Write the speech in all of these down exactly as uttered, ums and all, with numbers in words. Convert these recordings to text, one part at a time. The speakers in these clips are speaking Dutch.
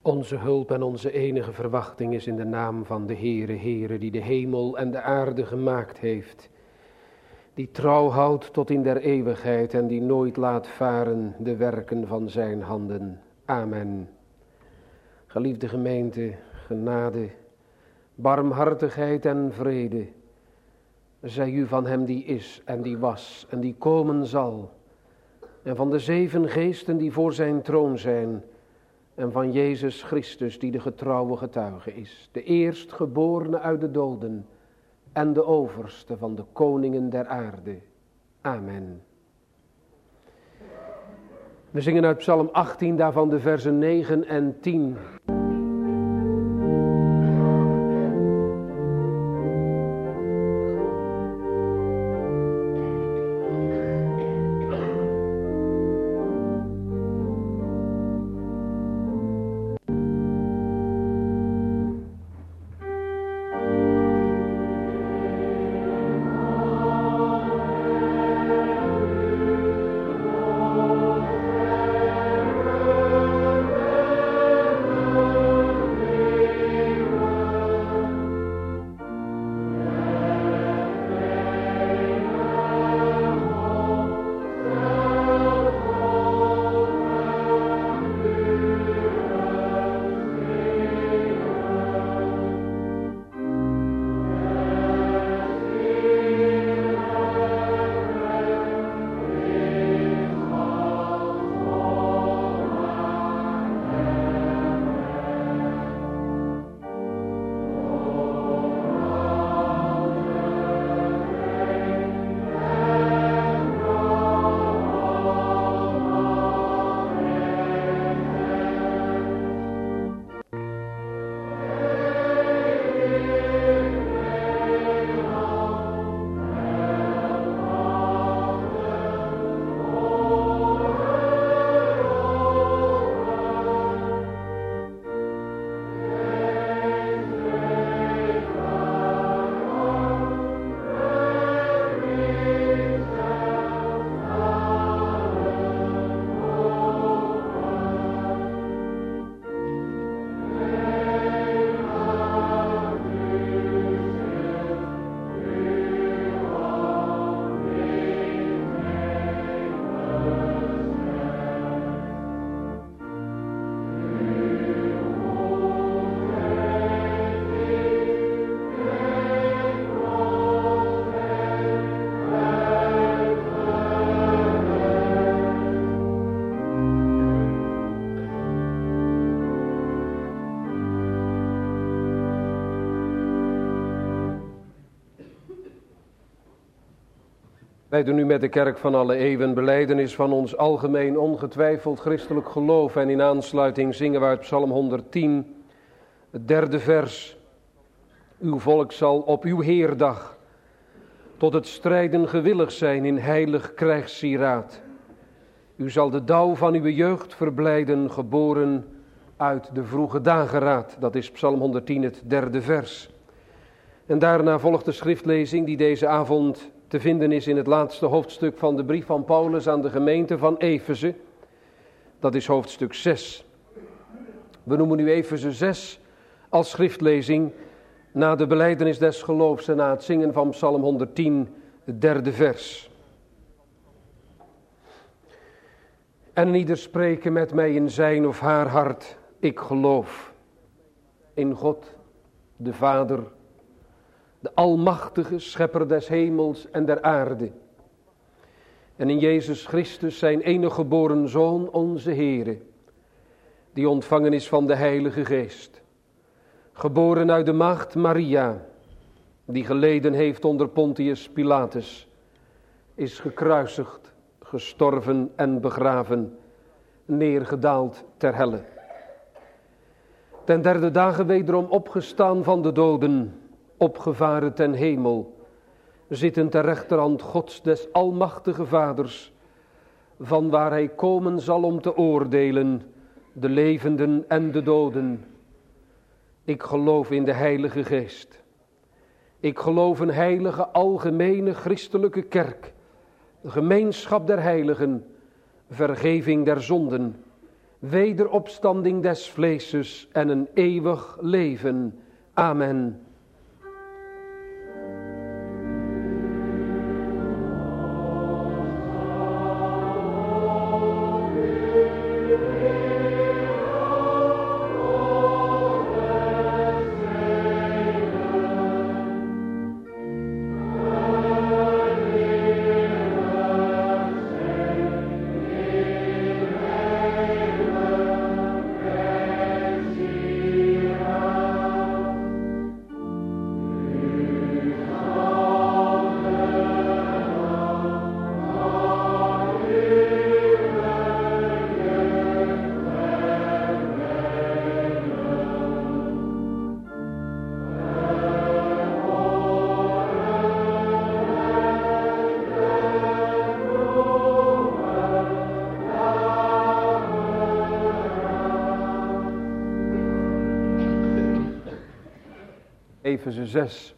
Onze hulp en onze enige verwachting is in de naam van de Heere, Heere, die de hemel en de aarde gemaakt heeft. Die trouw houdt tot in der eeuwigheid en die nooit laat varen de werken van zijn handen. Amen. Geliefde gemeente, genade, barmhartigheid en vrede, zij u van hem die is en die was en die komen zal, en van de zeven geesten die voor zijn troon zijn, en van Jezus Christus die de getrouwe getuige is, de eerstgeborene uit de doden en de overste van de koningen der aarde. Amen. We zingen uit Psalm achttien, daarvan de versen negen en tien. Wij doen nu met de kerk van alle eeuwen belijdenis van ons algemeen ongetwijfeld christelijk geloof. En in aansluiting zingen we uit Psalm honderdtien, het derde vers. Uw volk zal op uw heerdag tot het strijden gewillig zijn in heilig krijgssieraad. U zal de dauw van uw jeugd verblijden, geboren uit de vroege dageraad. Dat is Psalm honderdtien, het derde vers. En daarna volgt de schriftlezing die deze avond te vinden is in het laatste hoofdstuk van de brief van Paulus aan de gemeente van Efeze. Dat is hoofdstuk zes. We noemen nu Efeze zes als schriftlezing na de belijdenis des geloofs en na het zingen van Psalm honderdtien, het derde vers. En ieder spreken met mij in zijn of haar hart, ik geloof in God, de Vader, de almachtige schepper des hemels en der aarde. En in Jezus Christus zijn enige geboren Zoon, onze Heere, die ontvangen is van de Heilige Geest. Geboren uit de maagd Maria, die geleden heeft onder Pontius Pilatus, is gekruisigd, gestorven en begraven, neergedaald ter helle. Ten derde dagen wederom opgestaan van de doden, opgevaren ten hemel, zitten ter rechterhand Gods des almachtige Vaders, van waar hij komen zal om te oordelen, de levenden en de doden. Ik geloof in de Heilige Geest. Ik geloof een heilige, algemene, christelijke kerk, de gemeenschap der heiligen, vergeving der zonden wederopstanding des vleeses en een eeuwig leven. Amen. Efeze zes.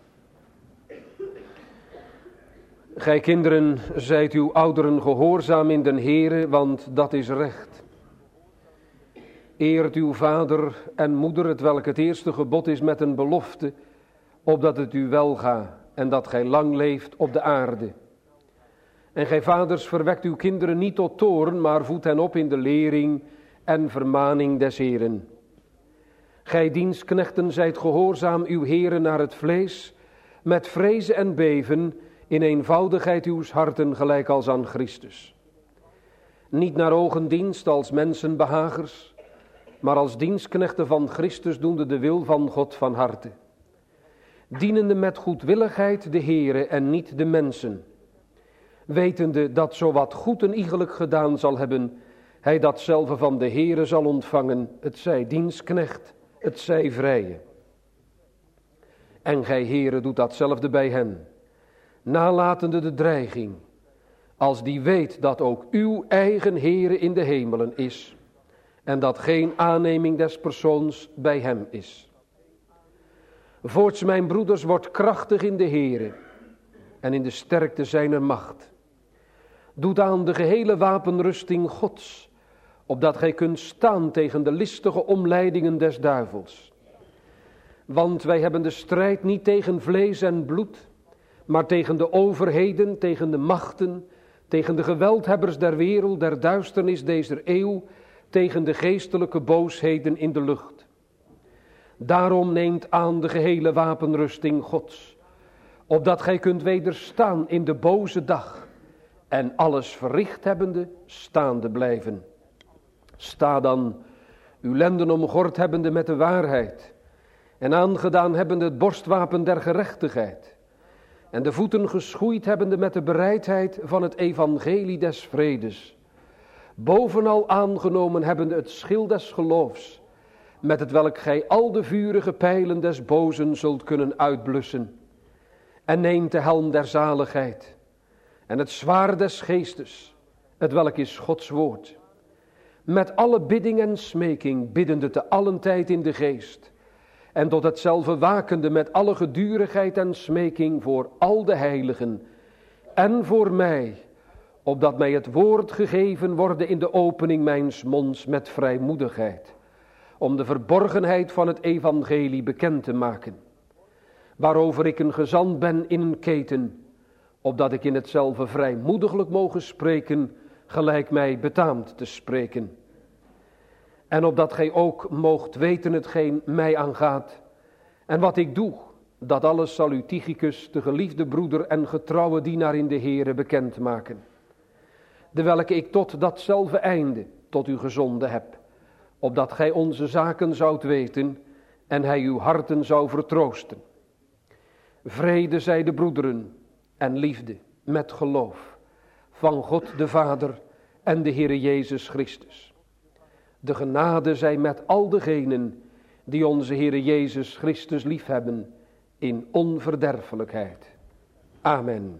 Gij kinderen, zijt uw ouderen gehoorzaam in den Heere, want dat is recht. Eert uw vader en moeder, het welk het eerste gebod is met een belofte, opdat het u welga en dat gij lang leeft op de aarde. En gij vaders, verwekt uw kinderen niet tot toorn, maar voedt hen op in de lering en vermaning des Heeren. Gij dienstknechten, zijt gehoorzaam uw heren naar het vlees, met vrezen en beven, in eenvoudigheid uws harten gelijk als aan Christus. Niet naar ogendienst als mensenbehagers, maar als dienstknechten van Christus doende de wil van God van harte. Dienende met goedwilligheid de Heere en niet de mensen. Wetende dat zo wat goed en iegelijk gedaan zal hebben, hij datzelfde van de Heere zal ontvangen, het zij dienstknecht, het zij vrije. En gij Heere doet datzelfde bij hen, nalatende de dreiging, als die weet dat ook uw eigen Heere in de hemelen is, en dat geen aanneming des persoons bij hem is. Voorts, mijn broeders, wordt krachtig in de Heere en in de sterkte zijner macht. Doet aan de gehele wapenrusting Gods, opdat gij kunt staan tegen de listige omleidingen des duivels. Want wij hebben de strijd niet tegen vlees en bloed, maar tegen de overheden, tegen de machten, tegen de geweldhebbers der wereld, der duisternis deze eeuw, tegen de geestelijke boosheden in de lucht. Daarom neemt aan de gehele wapenrusting Gods, opdat gij kunt wederstaan in de boze dag en alles verricht hebbende staande blijven. Sta dan, uw lenden omgord hebbende met de waarheid, en aangedaan hebbende het borstwapen der gerechtigheid, en de voeten geschoeid hebbende met de bereidheid van het evangelie des vredes, bovenal aangenomen hebbende het schild des geloofs, met het welk gij al de vurige pijlen des bozen zult kunnen uitblussen, en neemt de helm der zaligheid, en het zwaard des geestes, het welk is Gods woord, met alle bidding en smeking, biddende te allen tijd in de geest, en tot hetzelfde wakende met alle gedurigheid en smeking voor al de heiligen, en voor mij, opdat mij het woord gegeven worden in de opening mijns monds met vrijmoedigheid, om de verborgenheid van het evangelie bekend te maken, waarover ik een gezant ben in een keten, opdat ik in hetzelfde vrijmoediglijk mogen spreken, gelijk mij betaamt te spreken. En opdat gij ook moogt weten hetgeen mij aangaat, en wat ik doe, dat alles zal u Tychicus, de geliefde broeder en getrouwe dienaar in de Heere, bekend maken. De welke ik tot datzelfde einde tot u gezonden heb, opdat gij onze zaken zoudt weten en hij uw harten zou vertroosten. Vrede zij de broederen en liefde met geloof van God de Vader en de Heere Jezus Christus. De genade zij met al degenen die onze Heere Jezus Christus liefhebben in onverderfelijkheid. Amen.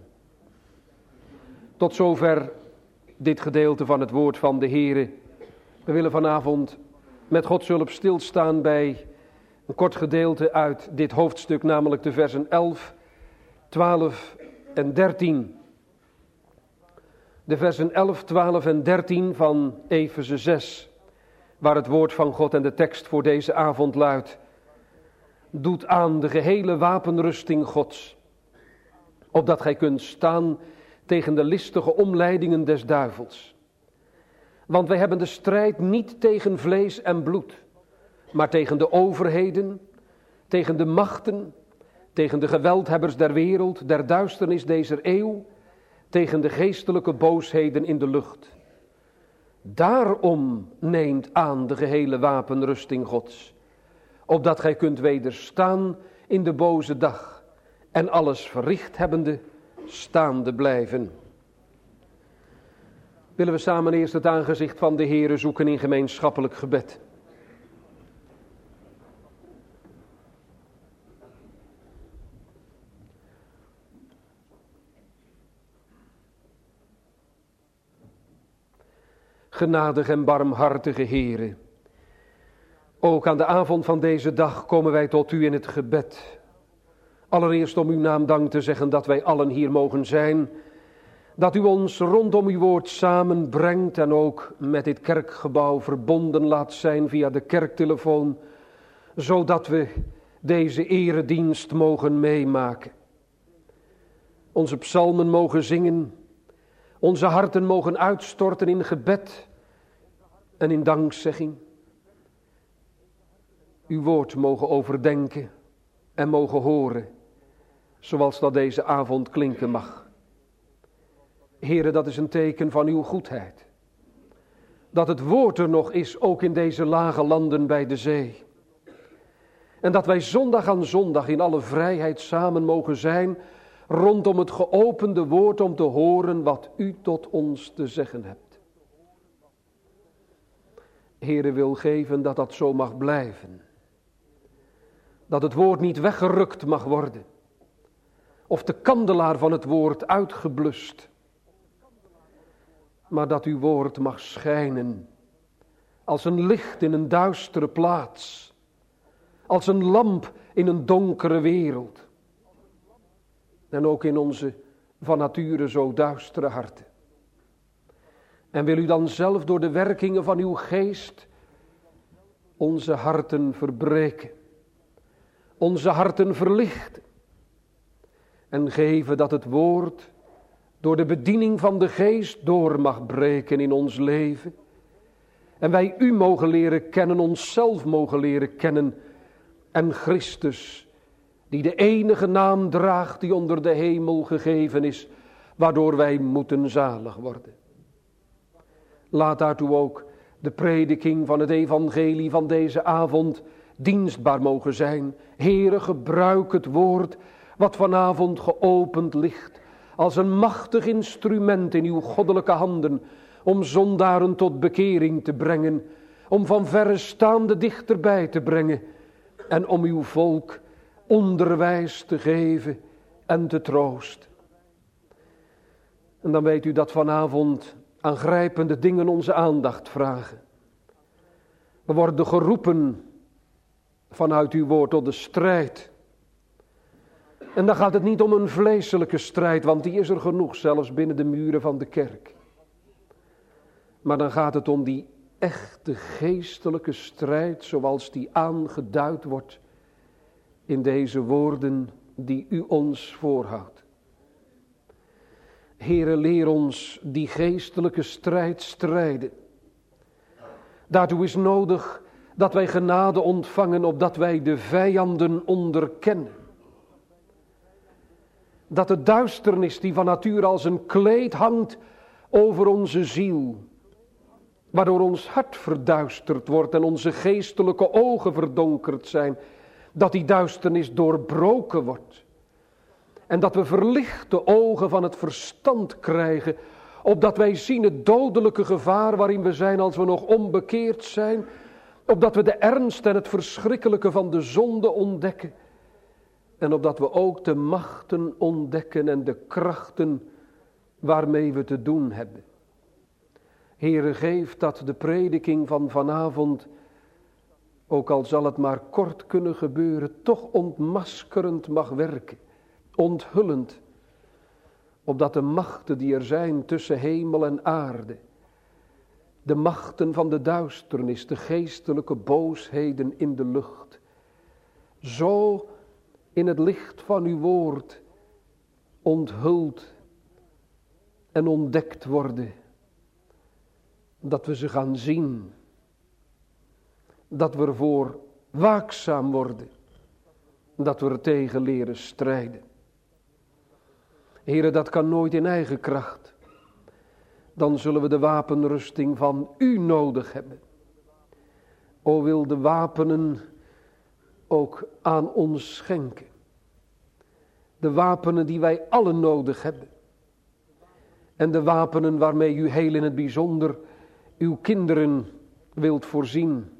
Tot zover dit gedeelte van het woord van de Heere. We willen vanavond met Gods hulp stilstaan bij een kort gedeelte uit dit hoofdstuk, namelijk de versen elf, twaalf en dertien. De versen elf, twaalf en dertien van Efeze zes. waar het woord van God en de tekst voor deze avond luidt. Doet aan de gehele wapenrusting Gods, opdat gij kunt staan tegen de listige omleidingen des duivels. Want wij hebben de strijd niet tegen vlees en bloed, maar tegen de overheden, tegen de machten, tegen de geweldhebbers der wereld, der duisternis dezer eeuw, tegen de geestelijke boosheden in de lucht. Daarom neemt aan de gehele wapenrusting Gods, opdat gij kunt wederstaan in de boze dag en alles verricht hebbende staande blijven. Willen we samen eerst het aangezicht van de Heere zoeken in gemeenschappelijk gebed. Genadige en barmhartige Heere, ook aan de avond van deze dag komen wij tot u in het gebed. Allereerst om uw naam dank te zeggen dat wij allen hier mogen zijn, dat u ons rondom uw woord samenbrengt en ook met dit kerkgebouw verbonden laat zijn via de kerktelefoon, zodat we deze eredienst mogen meemaken. Onze psalmen mogen zingen, onze harten mogen uitstorten in gebed en in dankzegging. Uw woord mogen overdenken en mogen horen, zoals dat deze avond klinken mag. Heere, dat is een teken van uw goedheid. Dat het woord er nog is, ook in deze lage landen bij de zee. En dat wij zondag aan zondag in alle vrijheid samen mogen zijn, rondom het geopende woord om te horen wat u tot ons te zeggen hebt. Heere, wil geven dat dat zo mag blijven. Dat het woord niet weggerukt mag worden. Of de kandelaar van het woord uitgeblust. Maar dat uw woord mag schijnen. Als een licht in een duistere plaats. Als een lamp in een donkere wereld. En ook in onze van nature zo duistere harten. En wil u dan zelf door de werkingen van uw geest onze harten verbreken. Onze harten verlichten. En geven dat het woord door de bediening van de geest door mag breken in ons leven. En wij u mogen leren kennen, onszelf mogen leren kennen. En Christus, die de enige naam draagt die onder de hemel gegeven is, waardoor wij moeten zalig worden. Laat daartoe ook de prediking van het evangelie van deze avond dienstbaar mogen zijn. Heere, gebruik het woord wat vanavond geopend ligt, als een machtig instrument in uw goddelijke handen, om zondaren tot bekering te brengen, om van verre staande dichterbij te brengen, en om uw volk onderwijs te geven en te troosten. En dan weet u dat vanavond aangrijpende dingen onze aandacht vragen. We worden geroepen vanuit uw woord tot de strijd. En dan gaat het niet om een vleeselijke strijd, want die is er genoeg, zelfs binnen de muren van de kerk. Maar dan gaat het om die echte geestelijke strijd, zoals die aangeduid wordt in deze woorden die u ons voorhoudt. Heere, leer ons die geestelijke strijd strijden. Daartoe is nodig dat wij genade ontvangen, opdat wij de vijanden onderkennen. Dat de duisternis die van nature als een kleed hangt over onze ziel, waardoor ons hart verduisterd wordt en onze geestelijke ogen verdonkerd zijn, dat die duisternis doorbroken wordt. En dat we verlichte ogen van het verstand krijgen, opdat wij zien het dodelijke gevaar waarin we zijn als we nog onbekeerd zijn, opdat we de ernst en het verschrikkelijke van de zonde ontdekken, en opdat we ook de machten ontdekken en de krachten waarmee we te doen hebben. Heere, geef dat de prediking van vanavond, ook al zal het maar kort kunnen gebeuren, toch ontmaskerend mag werken, onthullend, opdat de machten die er zijn tussen hemel en aarde, de machten van de duisternis, de geestelijke boosheden in de lucht, zo in het licht van uw woord onthuld en ontdekt worden, dat we ze gaan zien, dat we ervoor waakzaam worden, dat we er tegen leren strijden. Heere, dat kan nooit in eigen kracht. Dan zullen we de wapenrusting van u nodig hebben. O, wil de wapenen ook aan ons schenken. De wapenen die wij allen nodig hebben. En de wapenen waarmee u heel in het bijzonder uw kinderen wilt voorzien.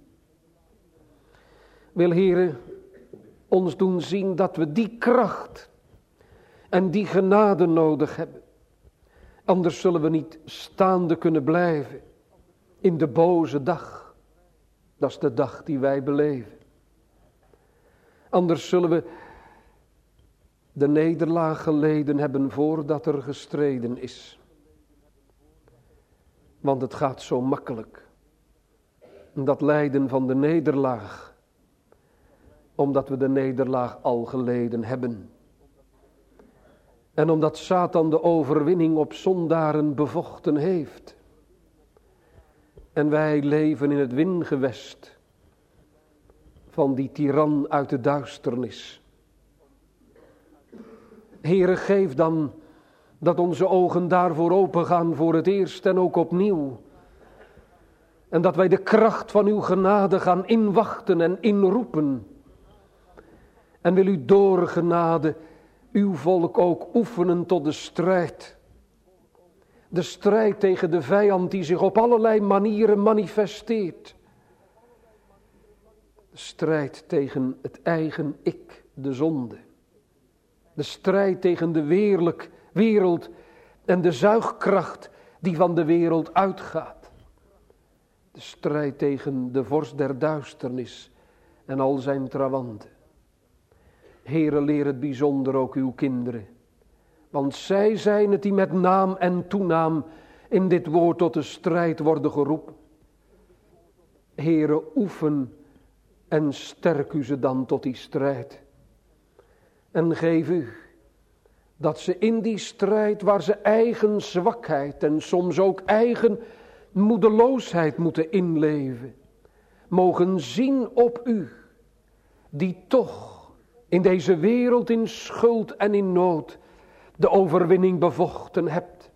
Wil, Heere, ons doen zien dat we die kracht en die genade nodig hebben. Anders zullen we niet staande kunnen blijven in de boze dag. Dat is de dag die wij beleven. Anders zullen we de nederlaag geleden hebben voordat er gestreden is. Want het gaat zo makkelijk. Dat lijden van de nederlaag. Omdat we de nederlaag al geleden hebben. En omdat Satan de overwinning op zondaren bevochten heeft. En wij leven in het wingewest van die tiran uit de duisternis. Heere, geef dan dat onze ogen daarvoor opengaan voor het eerst en ook opnieuw. En dat wij de kracht van uw genade gaan inwachten en inroepen. En wil u door genade uw volk ook oefenen tot de strijd. De strijd tegen de vijand die zich op allerlei manieren manifesteert. De strijd tegen het eigen ik, de zonde. De strijd tegen de wereldlijk, wereld en de zuigkracht die van de wereld uitgaat. De strijd tegen de vorst der duisternis en al zijn trawanten. Heere, leer het bijzonder ook uw kinderen. Want zij zijn het die met naam en toenaam in dit woord tot de strijd worden geroepen. Heere, oefen en sterk u ze dan tot die strijd. En geef u dat ze in die strijd waar ze eigen zwakheid en soms ook eigen moedeloosheid moeten inleven, mogen zien op u, die toch in deze wereld in schuld en in nood de overwinning bevochten hebt.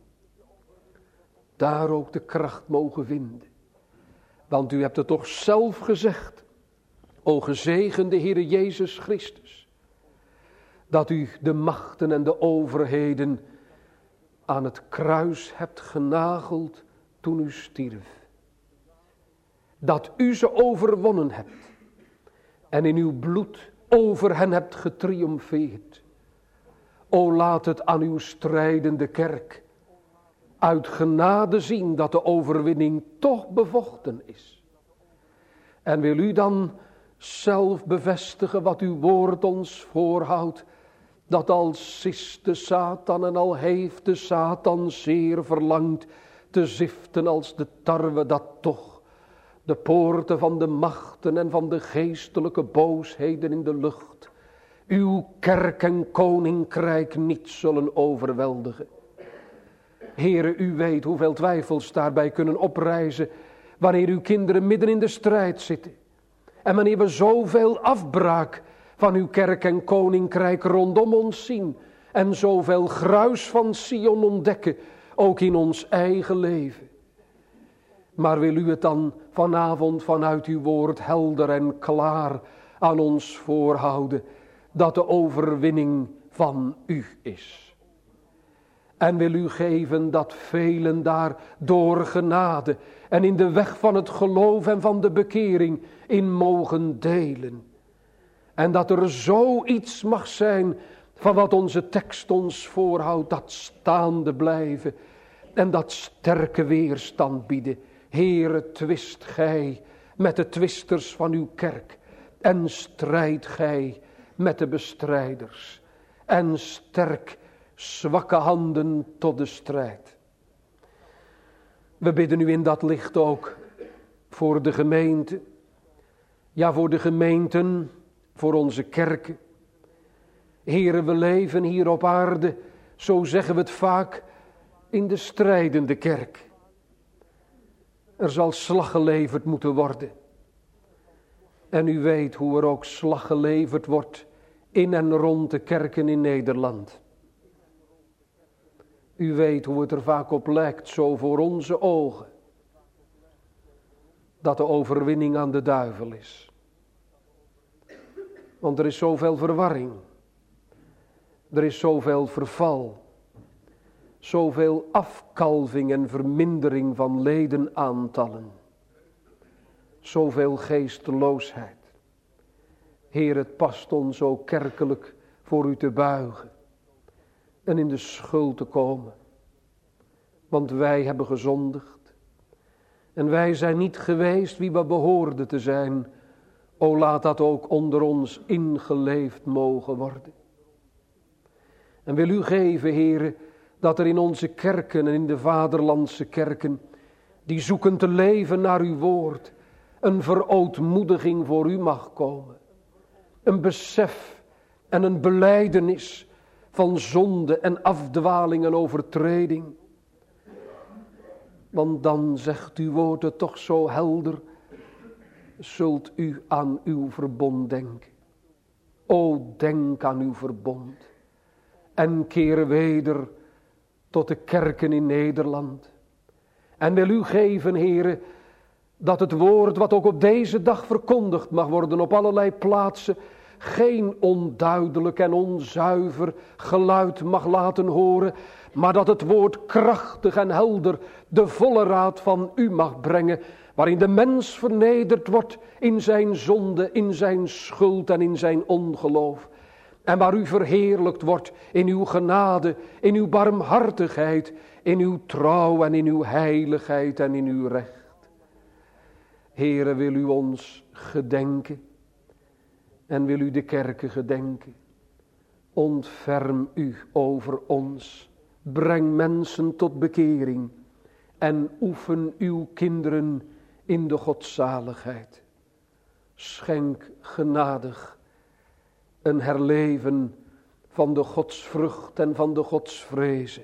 Daar ook de kracht mogen vinden. Want u hebt het toch zelf gezegd, o gezegende Heere Jezus Christus, dat u de machten en de overheden aan het kruis hebt genageld toen u stierf. Dat u ze overwonnen hebt en in uw bloed over hen hebt getriomfeerd. O, laat het aan uw strijdende kerk uit genade zien dat de overwinning toch bevochten is. En wil u dan zelf bevestigen wat uw woord ons voorhoudt, dat al sist de Satan en al heeft de Satan zeer verlangd te ziften als de tarwe, dat toch de poorten van de machten en van de geestelijke boosheden in de lucht uw kerk en koninkrijk niet zullen overweldigen. Heere, u weet hoeveel twijfels daarbij kunnen oprijzen wanneer uw kinderen midden in de strijd zitten. En wanneer we zoveel afbraak van uw kerk en koninkrijk rondom ons zien en zoveel gruis van Sion ontdekken, ook in ons eigen leven. Maar wil u het dan vanavond vanuit uw woord helder en klaar aan ons voorhouden, dat de overwinning van u is. En wil u geven dat velen daar door genade en in de weg van het geloof en van de bekering in mogen delen. En dat er zoiets mag zijn van wat onze tekst ons voorhoudt, dat staande blijven en dat sterke weerstand bieden. Heere, twist gij met de twisters van uw kerk en strijd gij met de bestrijders en sterk zwakke handen tot de strijd. We bidden u in dat licht ook voor de gemeente. Ja, voor de gemeenten, voor onze kerken. Here, we leven hier op aarde, zo zeggen we het vaak, in de strijdende kerk. Er zal slag geleverd moeten worden. En u weet hoe er ook slag geleverd wordt in en rond de kerken in Nederland. U weet hoe het er vaak op lijkt, zo voor onze ogen, dat de overwinning aan de duivel is. Want er is zoveel verwarring. Er is zoveel verval. Zoveel afkalving en vermindering van ledenaantallen. Zoveel geesteloosheid. Heer, het past ons ook kerkelijk voor u te buigen. En in de schuld te komen. Want wij hebben gezondigd. En wij zijn niet geweest wie we behoorden te zijn. O, laat dat ook onder ons ingeleefd mogen worden. En wil u geven, Heere, dat er in onze kerken en in de vaderlandse kerken, die zoeken te leven naar uw woord, een verootmoediging voor u mag komen. Een besef en een belijdenis van zonde en afdwaling en overtreding. Want dan zegt uw woord het toch zo helder, zult u aan uw verbond denken. O, denk aan uw verbond. En keer weder tot de kerken in Nederland. En wil u geven, Heere, dat het woord wat ook op deze dag verkondigd mag worden op allerlei plaatsen, geen onduidelijk en onzuiver geluid mag laten horen, maar dat het woord krachtig en helder de volle raad van u mag brengen, waarin de mens vernederd wordt in zijn zonde, in zijn schuld en in zijn ongeloof. En waar u verheerlijkt wordt in uw genade, in uw barmhartigheid, in uw trouw en in uw heiligheid en in uw recht. Heere, wil u ons gedenken en wil u de kerken gedenken. Ontferm u over ons, breng mensen tot bekering en oefen uw kinderen in de godzaligheid. Schenk genadig een herleven van de godsvrucht en van de godsvrezen.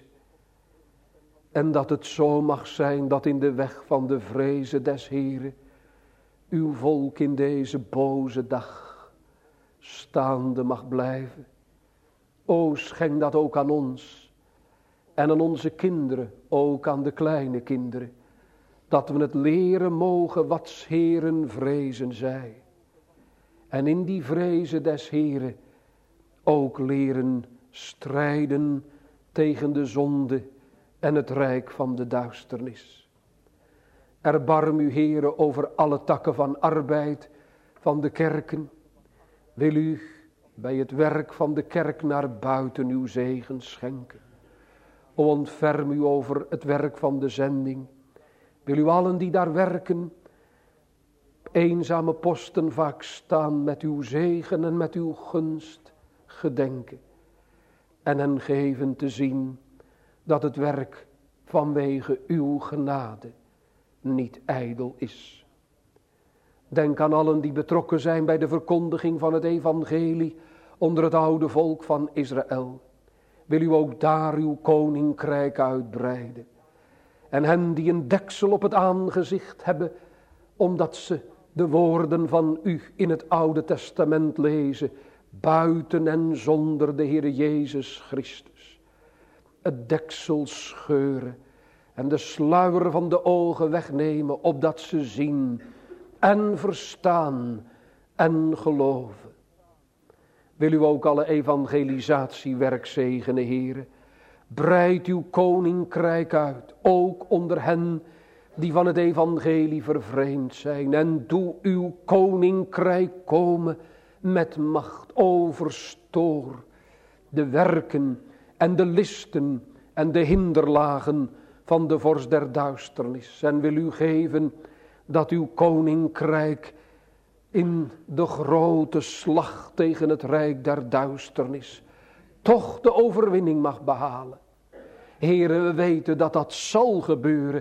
En dat het zo mag zijn dat in de weg van de vrezen des Heren uw volk in deze boze dag staande mag blijven. O, schenk dat ook aan ons en aan onze kinderen, ook aan de kleine kinderen, dat we het leren mogen wat 's Heren vrezen zij. En in die vrezen des Heren ook leren strijden tegen de zonde en het rijk van de duisternis. Erbarm u, Heere, over alle takken van arbeid van de kerken. Wil u bij het werk van de kerk naar buiten uw zegen schenken. O, ontferm u over het werk van de zending. Wil u allen die daar werken, eenzame posten vaak staan, met uw zegen en met uw gunst gedenken. En hen geven te zien dat het werk vanwege uw genade niet ijdel is. Denk aan allen die betrokken zijn bij de verkondiging van het evangelie onder het oude volk van Israël. Wil u ook daar uw koninkrijk uitbreiden. En hen die een deksel op het aangezicht hebben, omdat ze de woorden van u in het Oude Testament lezen, buiten en zonder de Heere Jezus Christus. Het deksel scheuren en de sluier van de ogen wegnemen, opdat ze zien en verstaan en geloven. Wil u ook alle evangelisatiewerk zegenen, Heere. Breid uw koninkrijk uit, ook onder hen die van het evangelie vervreemd zijn. En doe uw koninkrijk komen met macht. O, verstoor de werken en de listen en de hinderlagen van de vorst der duisternis. En wil u geven dat uw koninkrijk in de grote slag tegen het rijk der duisternis toch de overwinning mag behalen. Heere, we weten dat dat zal gebeuren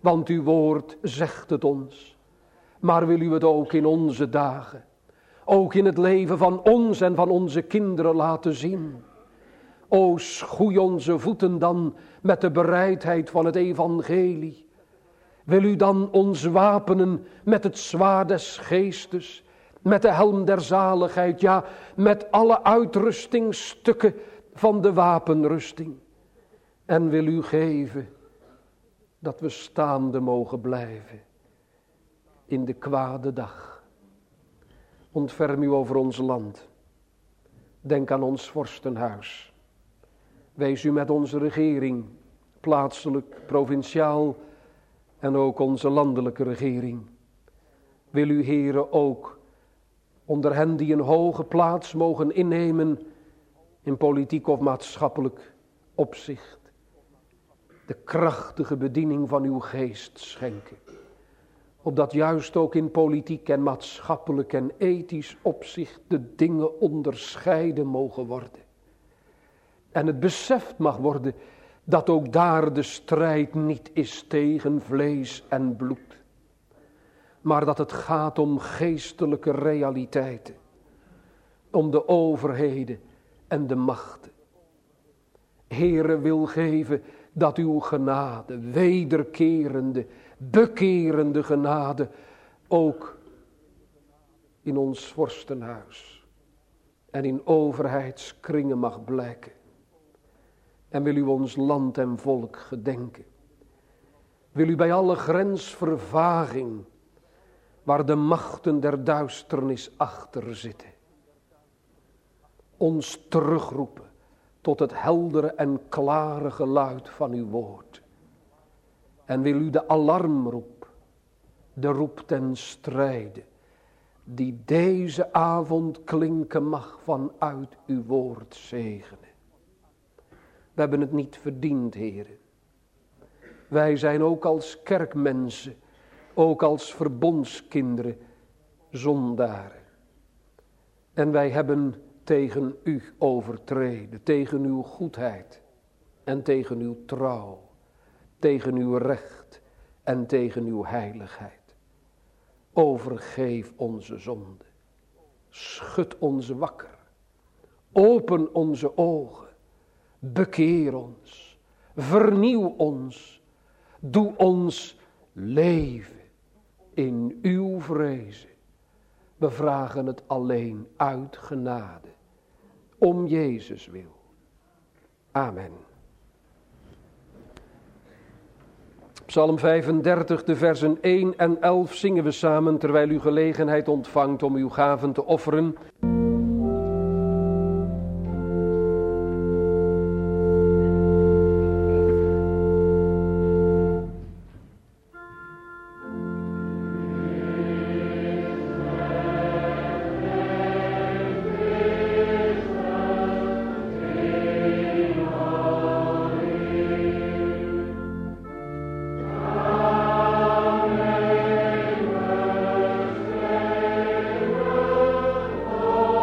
Want uw woord zegt het ons. Maar wil u het ook in onze dagen, ook in het leven van ons en van onze kinderen laten zien. O, schoei onze voeten dan met de bereidheid van het evangelie. Wil u dan ons wapenen met het zwaard des geestes, met de helm der zaligheid, ja, met alle uitrustingstukken van de wapenrusting. En wil u geven dat we staande mogen blijven in de kwade dag. Ontferm u over ons land. Denk aan ons vorstenhuis. Wees u met onze regering, plaatselijk, provinciaal en ook onze landelijke regering. Wil u, Heere, ook onder hen die een hoge plaats mogen innemen in politiek of maatschappelijk opzicht, de krachtige bediening van uw geest schenken. Opdat juist ook in politiek en maatschappelijk en ethisch opzicht de dingen onderscheiden mogen worden. En het beseft mag worden dat ook daar de strijd niet is tegen vlees en bloed. Maar dat het gaat om geestelijke realiteiten. Om de overheden en de machten. Heere, wil geven dat uw genade, wederkerende, bekerende genade, ook in ons vorstenhuis en in overheidskringen mag blijken. En wil u ons land en volk gedenken. Wil u bij alle grensvervaging, waar de machten der duisternis achter zitten, ons terugroepen tot het heldere en klare geluid van uw woord. En wil u de alarmroep, de roep ten strijde, die deze avond klinken mag vanuit uw woord zegenen. We hebben het niet verdiend, Heere. Wij zijn ook als kerkmensen, ook als verbondskinderen, zondaren. En wij hebben tegen u overtreden, tegen uw goedheid en tegen uw trouw, tegen uw recht en tegen uw heiligheid. Overgeef onze zonde, schud ons wakker, open onze ogen, bekeer ons, vernieuw ons, doe ons leven in uw vrezen. We vragen het alleen uit genade, om Jezus wil. Amen. Psalm vijfendertig, de versen één en elf zingen we samen terwijl u gelegenheid ontvangt om uw gaven te offeren. Oh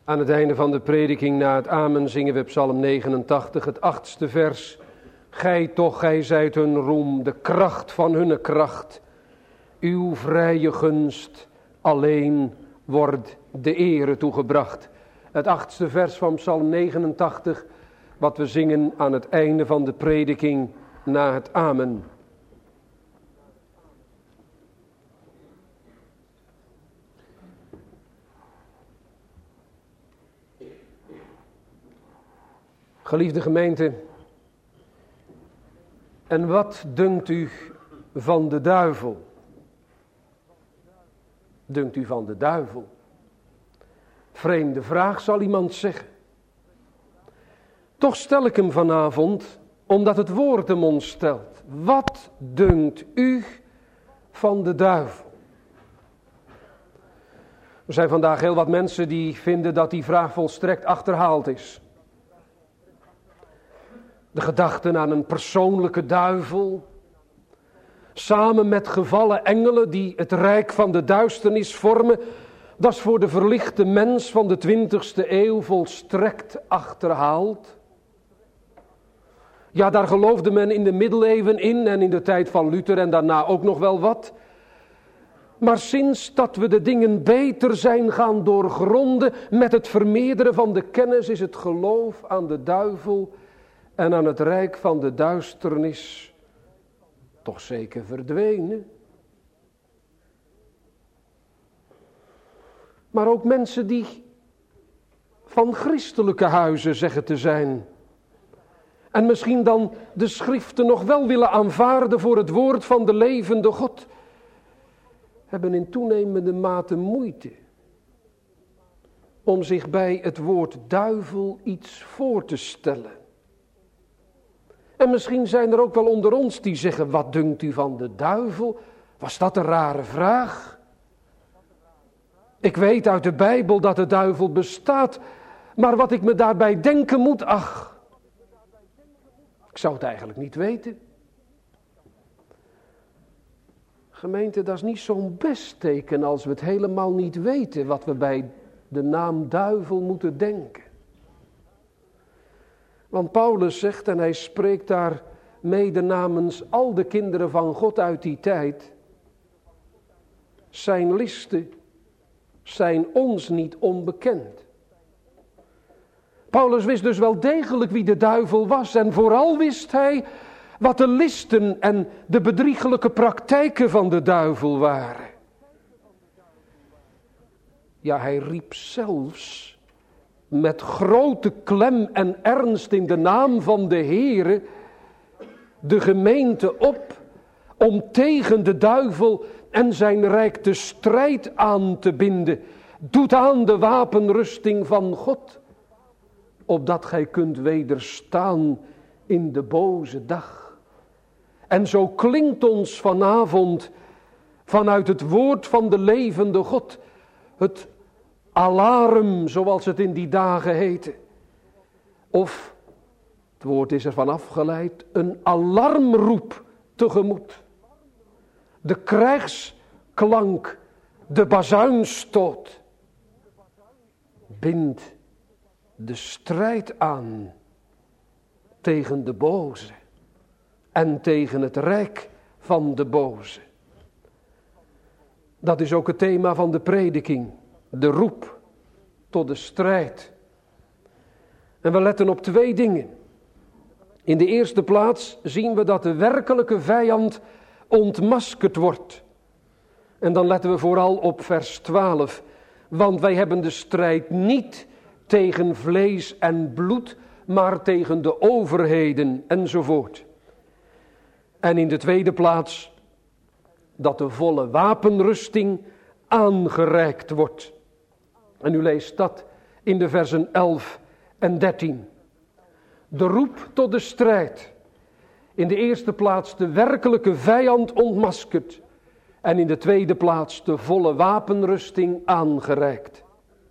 Aan het einde van de prediking na het amen zingen we Psalm negenentachtig, het achtste vers. Gij toch, gij zijt hun roem, de kracht van hunne kracht. Uw vrije gunst alleen wordt de ere toegebracht. Het achtste vers van Psalm negenentachtig, wat we zingen aan het einde van de prediking na het amen. Geliefde gemeente, en wat dunkt u van de duivel? Dunkt u van de duivel? Vreemde vraag, zal iemand zeggen. Toch stel ik hem vanavond, omdat het woord hem ons stelt. Wat dunkt u van de duivel? Er zijn vandaag heel wat mensen die vinden dat die vraag volstrekt achterhaald is. De gedachten aan een persoonlijke duivel, samen met gevallen engelen die het rijk van de duisternis vormen, dat is voor de verlichte mens van de twintigste eeuw volstrekt achterhaald. Ja, daar geloofde men in de middeleeuwen in en in de tijd van Luther en daarna ook nog wel wat. Maar sinds dat we de dingen beter zijn gaan doorgronden met het vermeerderen van de kennis, is het geloof aan de duivel en aan het rijk van de duisternis toch zeker verdwenen. Maar ook mensen die van christelijke huizen zeggen te zijn, en misschien dan de schriften nog wel willen aanvaarden voor het woord van de levende God, hebben in toenemende mate moeite om zich bij het woord duivel iets voor te stellen. En misschien zijn er ook wel onder ons die zeggen, wat dunkt u van de duivel? Was dat een rare vraag? Ik weet uit de Bijbel dat de duivel bestaat, maar wat ik me daarbij denken moet, ach, ik zou het eigenlijk niet weten. Gemeente, dat is niet zo'n best teken als we het helemaal niet weten wat we bij de naam duivel moeten denken. Want Paulus zegt, en hij spreekt daar mede namens al de kinderen van God uit die tijd, zijn listen zijn ons niet onbekend. Paulus wist dus wel degelijk wie de duivel was en vooral wist hij wat de listen en de bedriegelijke praktijken van de duivel waren. Ja, hij riep zelfs met grote klem en ernst in de naam van de Heere de gemeente op om tegen de duivel en zijn rijk de strijd aan te binden. Doet aan de wapenrusting van God, opdat gij kunt wederstaan in de boze dag. En zo klinkt ons vanavond vanuit het woord van de levende God het alarm, zoals het in die dagen heette. Of, het woord is ervan afgeleid, een alarmroep tegemoet. De krijgsklank, de bazuinstoot, bindt de strijd aan tegen de boze en tegen het rijk van de boze. Dat is ook het thema van de prediking, de roep tot de strijd. En we letten op twee dingen. In de eerste plaats zien we dat de werkelijke vijand ontmaskerd wordt. En dan letten we vooral op vers twaalf. Want wij hebben de strijd niet tegen vlees en bloed, maar tegen de overheden enzovoort. En in de tweede plaats dat de volle wapenrusting aangereikt wordt. En u leest dat in de versen elf en dertien. De roep tot de strijd. In de eerste plaats de werkelijke vijand ontmaskerd. En in de tweede plaats de volle wapenrusting aangereikt.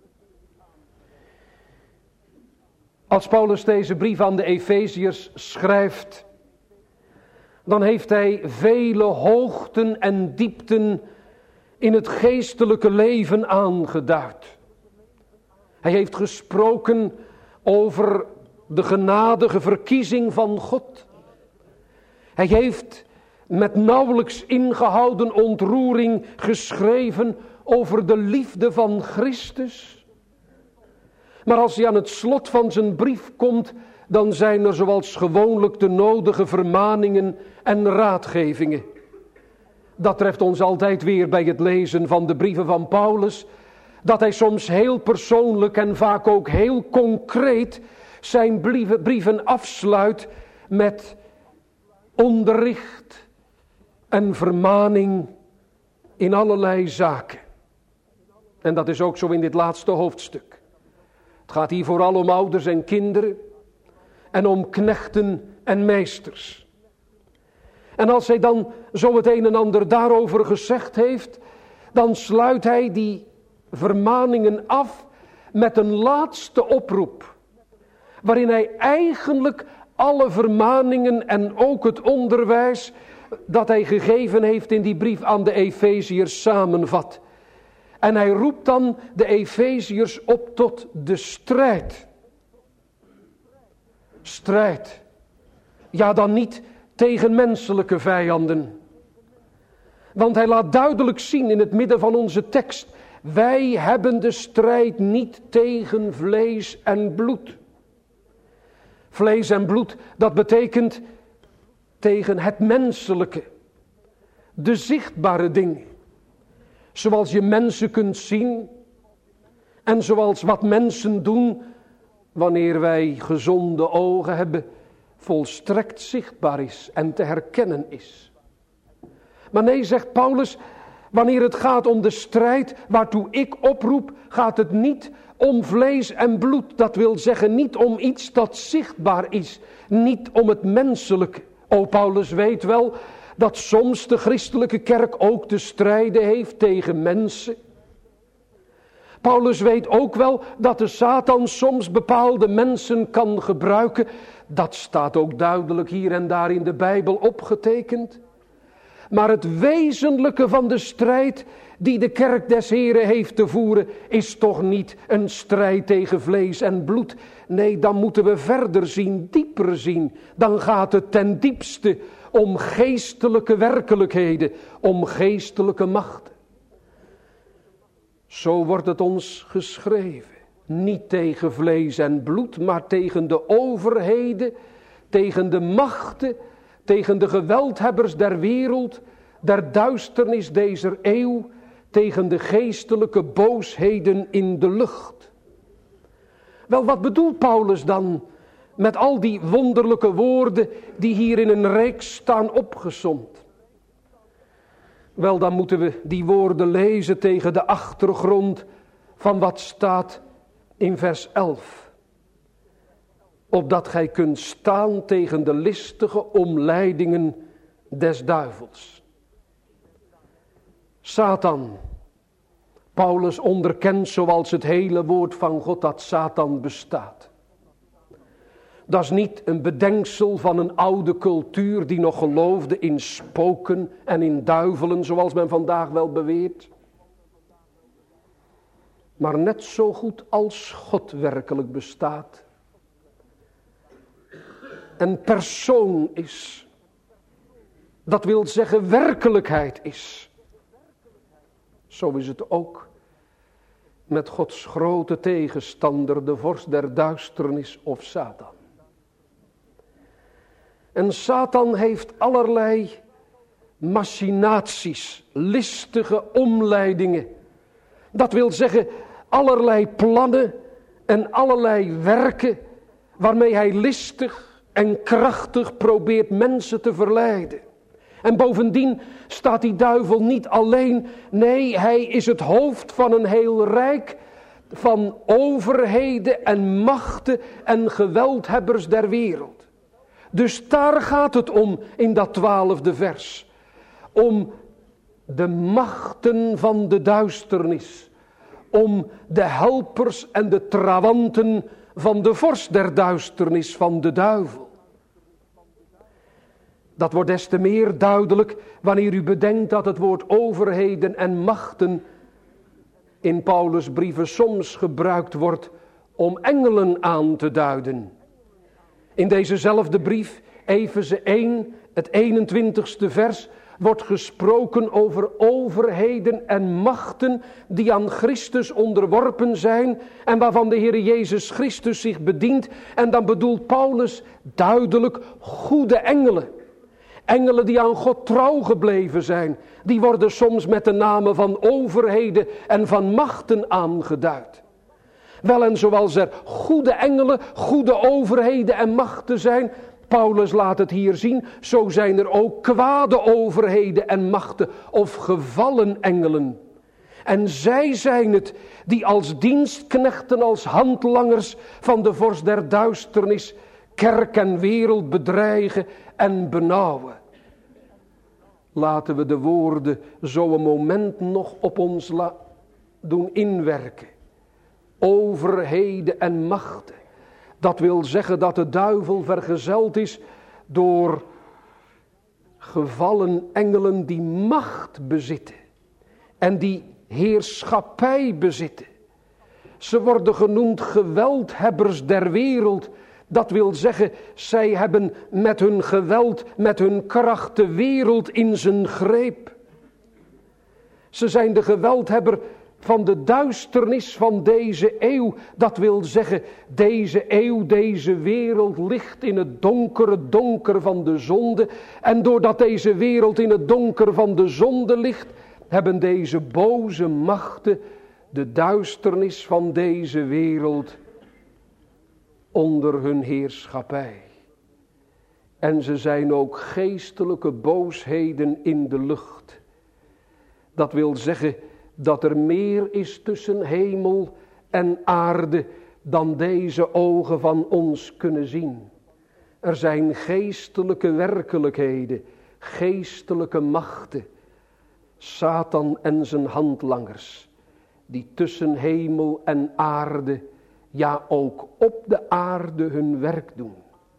Als Paulus deze brief aan de Efeziërs schrijft, dan heeft hij vele hoogten en diepten in het geestelijke leven aangeduid. Hij heeft gesproken over de genadige verkiezing van God. Hij heeft met nauwelijks ingehouden ontroering geschreven over de liefde van Christus. Maar als hij aan het slot van zijn brief komt, dan zijn er zoals gewoonlijk de nodige vermaningen en raadgevingen. Dat treft ons altijd weer bij het lezen van de brieven van Paulus, dat hij soms heel persoonlijk en vaak ook heel concreet zijn brieven afsluit met onderricht en vermaning in allerlei zaken. En dat is ook zo in dit laatste hoofdstuk. Het gaat hier vooral om ouders en kinderen en om knechten en meesters. En als hij dan zo het een en ander daarover gezegd heeft, dan sluit hij die vermaningen af met een laatste oproep, waarin hij eigenlijk alle vermaningen en ook het onderwijs dat hij gegeven heeft in die brief aan de Efeziërs samenvat. En hij roept dan de Efeziërs op tot de strijd. Strijd. Ja, dan niet tegen menselijke vijanden. Want hij laat duidelijk zien in het midden van onze tekst: wij hebben de strijd niet tegen vlees en bloed. Vlees en bloed, dat betekent tegen het menselijke. De zichtbare dingen. Zoals je mensen kunt zien. En zoals wat mensen doen wanneer wij gezonde ogen hebben, volstrekt zichtbaar is en te herkennen is. Maar nee, zegt Paulus, wanneer het gaat om de strijd waartoe ik oproep, gaat het niet om vlees en bloed. Dat wil zeggen niet om iets dat zichtbaar is, niet om het menselijke. O, Paulus weet wel dat soms de christelijke kerk ook te strijden heeft tegen mensen. Paulus weet ook wel dat de Satan soms bepaalde mensen kan gebruiken. Dat staat ook duidelijk hier en daar in de Bijbel opgetekend. Maar het wezenlijke van de strijd die de kerk des Heren heeft te voeren, is toch niet een strijd tegen vlees en bloed. Nee, dan moeten we verder zien, dieper zien. Dan gaat het ten diepste om geestelijke werkelijkheden, om geestelijke machten. Zo wordt het ons geschreven. Niet tegen vlees en bloed, maar tegen de overheden, tegen de machten, tegen de geweldhebbers der wereld, der duisternis deze eeuw, tegen de geestelijke boosheden in de lucht. Wel, wat bedoelt Paulus dan met al die wonderlijke woorden die hier in een reeks staan opgesomd? Wel, dan moeten we die woorden lezen tegen de achtergrond van wat staat in vers elf. Opdat gij kunt staan tegen de listige omleidingen des duivels. Satan. Paulus onderkent zoals het hele woord van God dat Satan bestaat. Dat is niet een bedenksel van een oude cultuur die nog geloofde in spoken en in duivelen, zoals men vandaag wel beweert. Maar net zo goed als God werkelijk bestaat. Een persoon is. Dat wil zeggen werkelijkheid is. Zo is het ook met Gods grote tegenstander, de vorst der duisternis of Satan. En Satan heeft allerlei machinaties, listige omleidingen. Dat wil zeggen allerlei plannen en allerlei werken waarmee hij listig en krachtig probeert mensen te verleiden. En bovendien staat die duivel niet alleen, nee, hij is het hoofd van een heel rijk van overheden en machten en geweldhebbers der wereld. Dus daar gaat het om in dat twaalfde vers. Om de machten van de duisternis. Om de helpers en de trawanten van de vorst der duisternis, van de duivel. Dat wordt des te meer duidelijk wanneer u bedenkt dat het woord overheden en machten in Paulus' brieven soms gebruikt wordt om engelen aan te duiden. In dezezelfde brief, Efeze één, het eenentwintigste vers, wordt gesproken over overheden en machten die aan Christus onderworpen zijn en waarvan de Heer Jezus Christus zich bedient. En dan bedoelt Paulus duidelijk goede engelen. Engelen die aan God trouw gebleven zijn, die worden soms met de namen van overheden en van machten aangeduid. Wel, en zoals er goede engelen, goede overheden en machten zijn, Paulus laat het hier zien, zo zijn er ook kwade overheden en machten of gevallen engelen. En zij zijn het die als dienstknechten, als handlangers van de vorst der duisternis, kerk en wereld bedreigen en benauwen. Laten we de woorden zo een moment nog op ons la- doen inwerken. Overheden en machten. Dat wil zeggen dat de duivel vergezeld is door gevallen engelen die macht bezitten. En die heerschappij bezitten. Ze worden genoemd geweldhebbers der wereld. Dat wil zeggen, zij hebben met hun geweld, met hun kracht de wereld in zijn greep. Ze zijn de geweldhebber van de duisternis van deze eeuw. Dat wil zeggen, deze eeuw, deze wereld ligt in het donkere donker van de zonde. En doordat deze wereld in het donker van de zonde ligt, hebben deze boze machten de duisternis van deze wereld onder hun heerschappij. En ze zijn ook geestelijke boosheden in de lucht. Dat wil zeggen dat er meer is tussen hemel en aarde dan deze ogen van ons kunnen zien. Er zijn geestelijke werkelijkheden, geestelijke machten, Satan en zijn handlangers, die tussen hemel en aarde, ja ook op de aarde hun werk doen.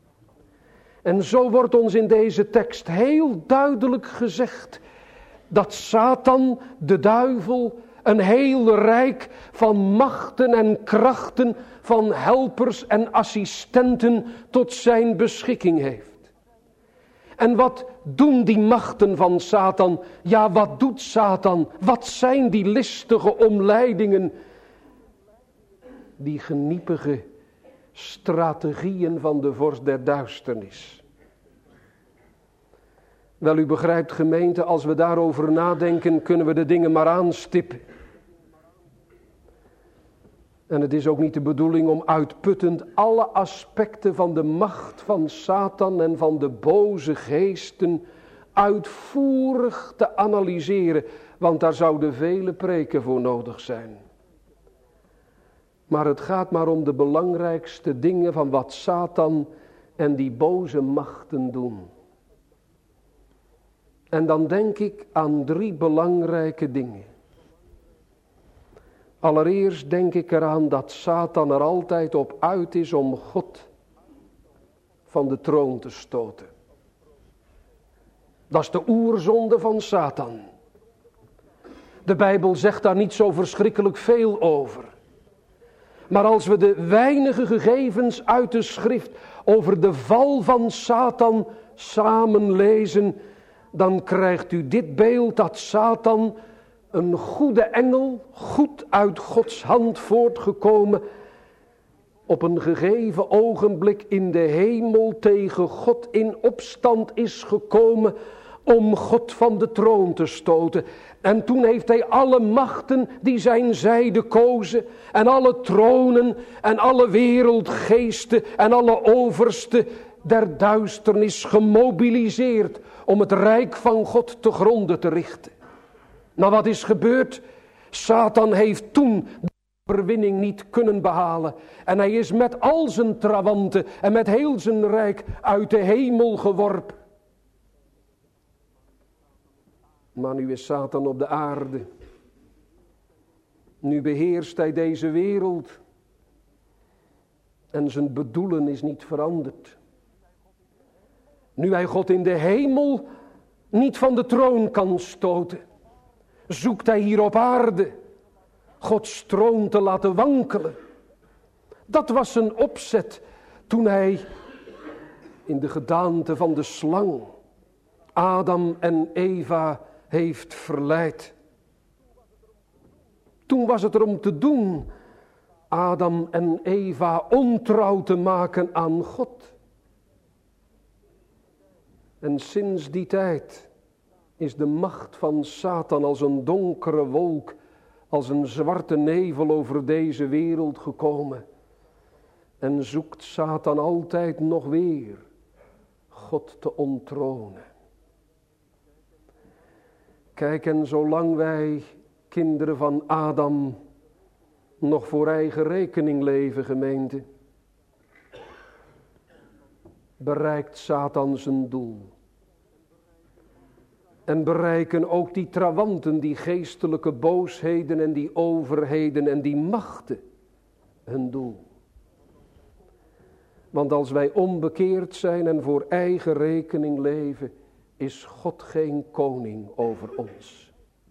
En zo wordt ons in deze tekst heel duidelijk gezegd dat Satan, de duivel, een heel rijk van machten en krachten, van helpers en assistenten tot zijn beschikking heeft. En wat doen die machten van Satan? Ja, wat doet Satan? Wat zijn die listige omleidingen? Die geniepige strategieën van de vorst der duisternis. Wel, u begrijpt, gemeente, als we daarover nadenken, kunnen we de dingen maar aanstippen. En het is ook niet de bedoeling om uitputtend alle aspecten van de macht van Satan en van de boze geesten uitvoerig te analyseren, want daar zouden vele preken voor nodig zijn. Maar het gaat maar om de belangrijkste dingen van wat Satan en die boze machten doen. En dan denk ik aan drie belangrijke dingen. Allereerst denk ik eraan dat Satan er altijd op uit is om God van de troon te stoten. Dat is de oerzonde van Satan. De Bijbel zegt daar niet zo verschrikkelijk veel over. Maar als we de weinige gegevens uit de schrift over de val van Satan samen lezen, dan krijgt u dit beeld dat Satan, een goede engel, goed uit Gods hand voortgekomen, op een gegeven ogenblik in de hemel tegen God in opstand is gekomen om God van de troon te stoten. En toen heeft hij alle machten die zijn zijde kozen en alle tronen en alle wereldgeesten en alle oversten der duisternis gemobiliseerd om het rijk van God te gronde te richten. Nou, wat is gebeurd? Satan heeft toen de overwinning niet kunnen behalen. En hij is met al zijn trawanten en met heel zijn rijk uit de hemel geworpen. Maar nu is Satan op de aarde. Nu beheerst hij deze wereld. En zijn bedoelen is niet veranderd. Nu hij God in de hemel niet van de troon kan stoten, zoekt hij hier op aarde Gods troon te laten wankelen. Dat was zijn opzet toen hij in de gedaante van de slang Adam en Eva heeft verleid. Toen was het er om te doen Adam en Eva ontrouw te maken aan God. En sinds die tijd is de macht van Satan als een donkere wolk, als een zwarte nevel over deze wereld gekomen. En zoekt Satan altijd nog weer God te onttronen. Kijk, en zolang wij, kinderen van Adam, nog voor eigen rekening leven, gemeente, bereikt Satan zijn doel. En bereiken ook die trawanten, die geestelijke boosheden en die overheden en die machten hun doel. Want als wij onbekeerd zijn en voor eigen rekening leven, is God geen koning over ons.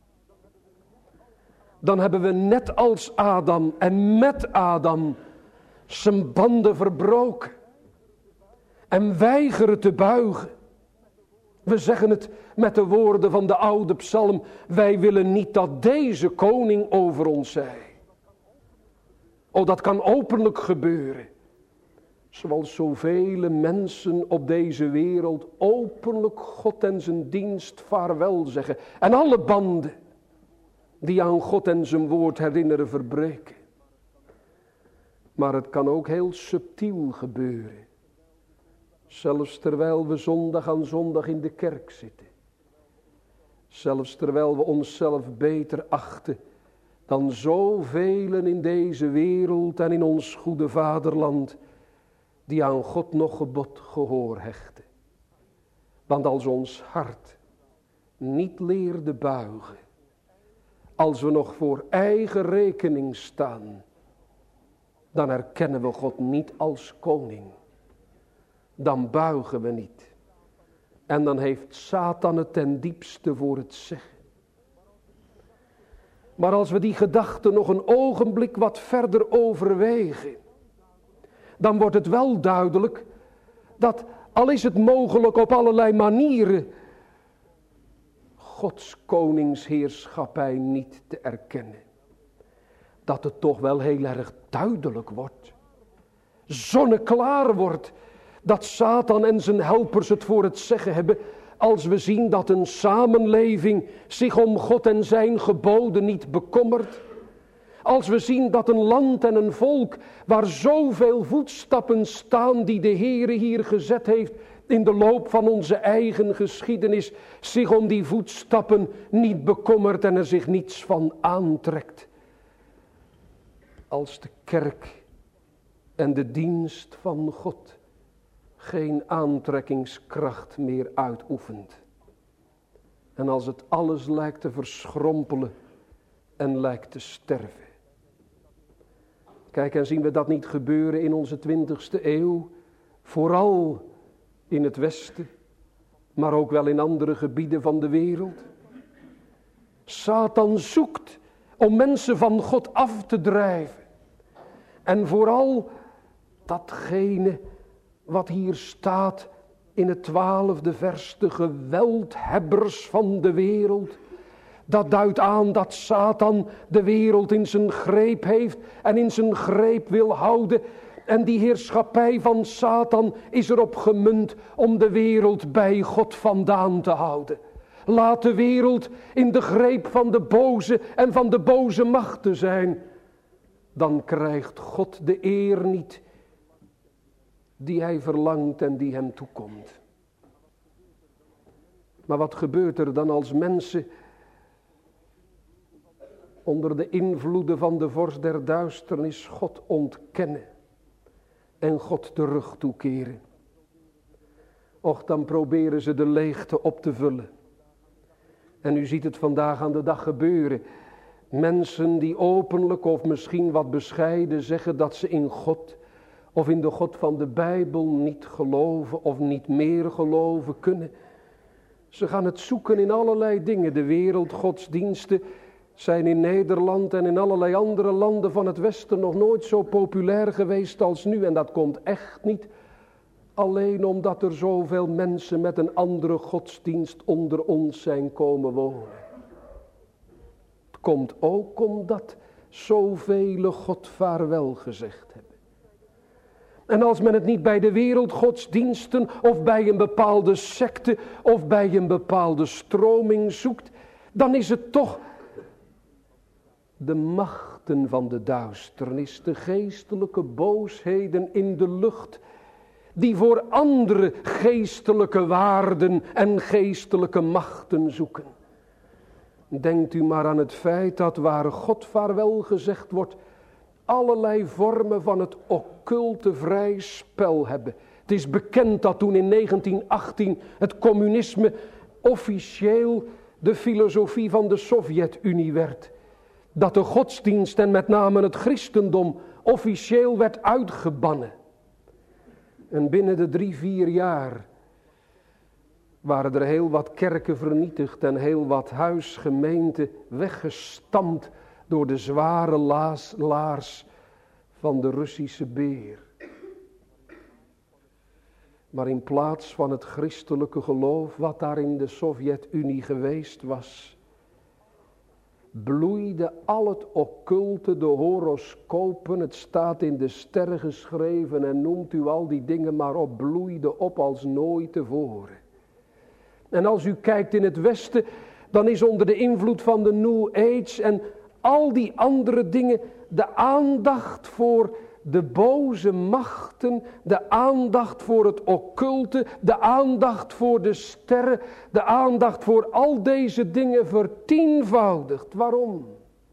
Dan hebben we net als Adam en met Adam zijn banden verbroken. En weigeren te buigen. We zeggen het met de woorden van de oude psalm. Wij willen niet dat deze koning over ons zij. Oh, dat kan openlijk gebeuren. Zoals zoveel mensen op deze wereld openlijk God en zijn dienst vaarwel zeggen. En alle banden die aan God en zijn woord herinneren verbreken. Maar het kan ook heel subtiel gebeuren. Zelfs terwijl we zondag aan zondag in de kerk zitten. Zelfs terwijl we onszelf beter achten dan zoveel in deze wereld en in ons goede vaderland, die aan God nog gebod gehoor hechten. Want als ons hart niet leerde buigen, als we nog voor eigen rekening staan, dan erkennen we God niet als koning. Dan buigen we niet. En dan heeft Satan het ten diepste voor het zeggen. Maar als we die gedachte nog een ogenblik wat verder overwegen, dan wordt het wel duidelijk dat, al is het mogelijk op allerlei manieren, Gods koningsheerschappij niet te erkennen. Dat het toch wel heel erg duidelijk wordt. Zonneklaar wordt dat Satan en zijn helpers het voor het zeggen hebben, als we zien dat een samenleving zich om God en zijn geboden niet bekommert. Als we zien dat een land en een volk waar zoveel voetstappen staan die de Heere hier gezet heeft in de loop van onze eigen geschiedenis, zich om die voetstappen niet bekommert en er zich niets van aantrekt. Als de kerk en de dienst van God geen aantrekkingskracht meer uitoefent. En als het alles lijkt te verschrompelen en lijkt te sterven. Kijk, en zien we dat niet gebeuren in onze twintigste eeuw, vooral in het Westen, maar ook wel in andere gebieden van de wereld. Satan zoekt om mensen van God af te drijven. En vooral datgene wat hier staat in het twaalfde vers, de geweldhebbers van de wereld. Dat duidt aan dat Satan de wereld in zijn greep heeft en in zijn greep wil houden. En die heerschappij van Satan is erop gemunt om de wereld bij God vandaan te houden. Laat de wereld in de greep van de boze en van de boze machten zijn. Dan krijgt God de eer niet die hij verlangt en die hem toekomt. Maar wat gebeurt er dan als mensen onder de invloeden van de vorst der duisternis God ontkennen en God de rug toekeren? Och, dan proberen ze de leegte op te vullen. En u ziet het vandaag aan de dag gebeuren. Mensen die openlijk of misschien wat bescheiden zeggen dat ze in God of in de God van de Bijbel niet geloven of niet meer geloven kunnen. Ze gaan het zoeken in allerlei dingen, de wereldgodsdiensten. zijn in Nederland en in allerlei andere landen van het Westen nog nooit zo populair geweest als nu. En dat komt echt niet alleen omdat er zoveel mensen met een andere godsdienst onder ons zijn komen wonen. Het komt ook omdat zoveel God vaarwel gezegd hebben. En als men het niet bij de wereldgodsdiensten of bij een bepaalde secte of bij een bepaalde stroming zoekt, dan is het toch de machten van de duisternis, de geestelijke boosheden in de lucht, die voor andere geestelijke waarden en geestelijke machten zoeken. Denkt u maar aan het feit dat waar God vaarwel gezegd wordt, allerlei vormen van het occulte vrij spel hebben. Het is bekend dat toen in negentien achttien het communisme officieel de filosofie van de Sovjet-Unie werd. Dat de godsdienst en met name het christendom officieel werd uitgebannen. En binnen de drie, vier jaar waren er heel wat kerken vernietigd en heel wat huisgemeenten weggestampt door de zware laas, laars van de Russische beer. Maar in plaats van het christelijke geloof wat daar in de Sovjet-Unie geweest was, bloeide al het occulte, de horoscopen, het staat in de sterren geschreven en noemt u al die dingen maar op, bloeide op als nooit tevoren. En als u kijkt in het Westen, dan is onder de invloed van de New Age en al die andere dingen de aandacht voor de boze machten, de aandacht voor het occulte, de aandacht voor de sterren, de aandacht voor al deze dingen vertienvoudigd. Waarom?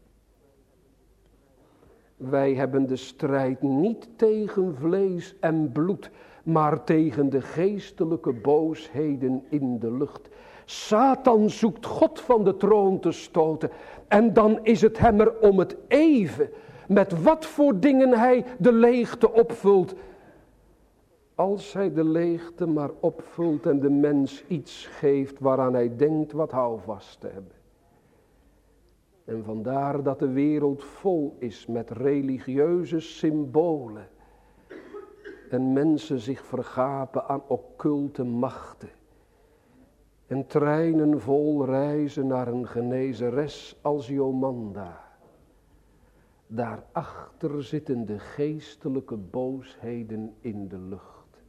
Wij hebben de strijd niet tegen vlees en bloed, maar tegen de geestelijke boosheden in de lucht. Satan zoekt God van de troon te stoten en dan is het hem er om het even met wat voor dingen hij de leegte opvult. Als hij de leegte maar opvult en de mens iets geeft waaraan hij denkt wat houvast te hebben. En vandaar dat de wereld vol is met religieuze symbolen. En mensen zich vergapen aan occulte machten. En treinen vol reizen naar een genezeres als Jomanda. Daarachter zitten de geestelijke boosheden in de lucht.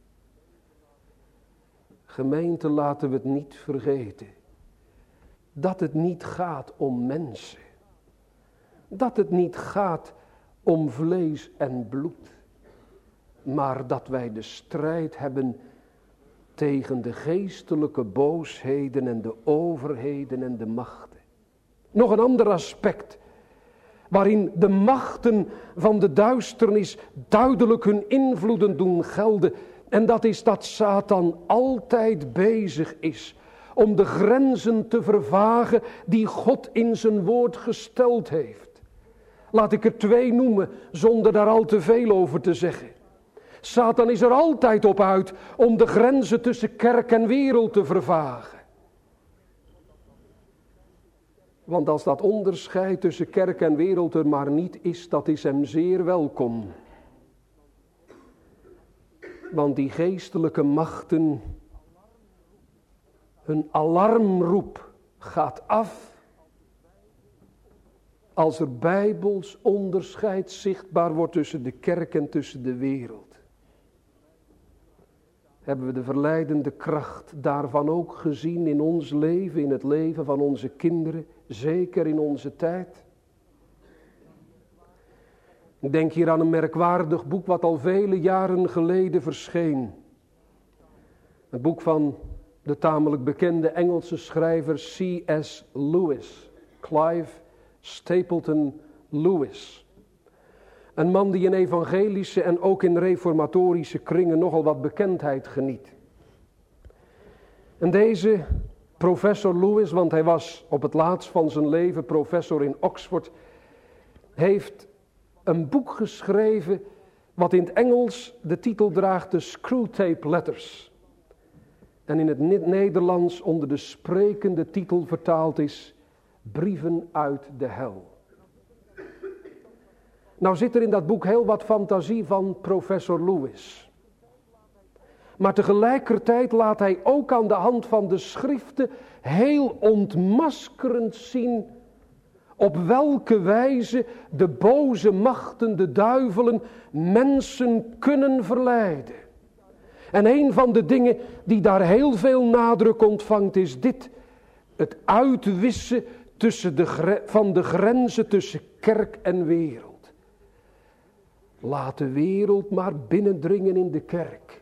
Gemeente, laten we het niet vergeten. Dat het niet gaat om mensen. Dat het niet gaat om vlees en bloed. Maar dat wij de strijd hebben tegen de geestelijke boosheden en de overheden en de machten. Nog een ander aspect, waarin de machten van de duisternis duidelijk hun invloeden doen gelden. En dat is dat Satan altijd bezig is om de grenzen te vervagen die God in zijn woord gesteld heeft. Laat ik er twee noemen, zonder daar al te veel over te zeggen. Satan is er altijd op uit om de grenzen tussen kerk en wereld te vervagen. Want als dat onderscheid tussen kerk en wereld er maar niet is, dat is hem zeer welkom. Want die geestelijke machten, hun alarmroep gaat af als er bijbels onderscheid zichtbaar wordt tussen de kerk en tussen de wereld. Hebben we de verleidende kracht daarvan ook gezien in ons leven, in het leven van onze kinderen, zeker in onze tijd? Ik denk hier aan een merkwaardig boek wat al vele jaren geleden verscheen. Het boek van de tamelijk bekende Engelse schrijver C S Lewis, Clive Stapleton Lewis. Een man die in evangelische en ook in reformatorische kringen nogal wat bekendheid geniet. En deze professor Lewis, want hij was op het laatst van zijn leven professor in Oxford, heeft een boek geschreven wat in het Engels de titel draagt de Screwtape Letters. En in het Nederlands onder de sprekende titel vertaald is Brieven uit de hel. Nou zit er in dat boek heel wat fantasie van professor Lewis. Maar tegelijkertijd laat hij ook aan de hand van de schriften heel ontmaskerend zien op welke wijze de boze machten, de duivelen, mensen kunnen verleiden. En een van de dingen die daar heel veel nadruk ontvangt is dit: het uitwissen tussen de, van de grenzen tussen kerk en wereld. Laat de wereld maar binnendringen in de kerk.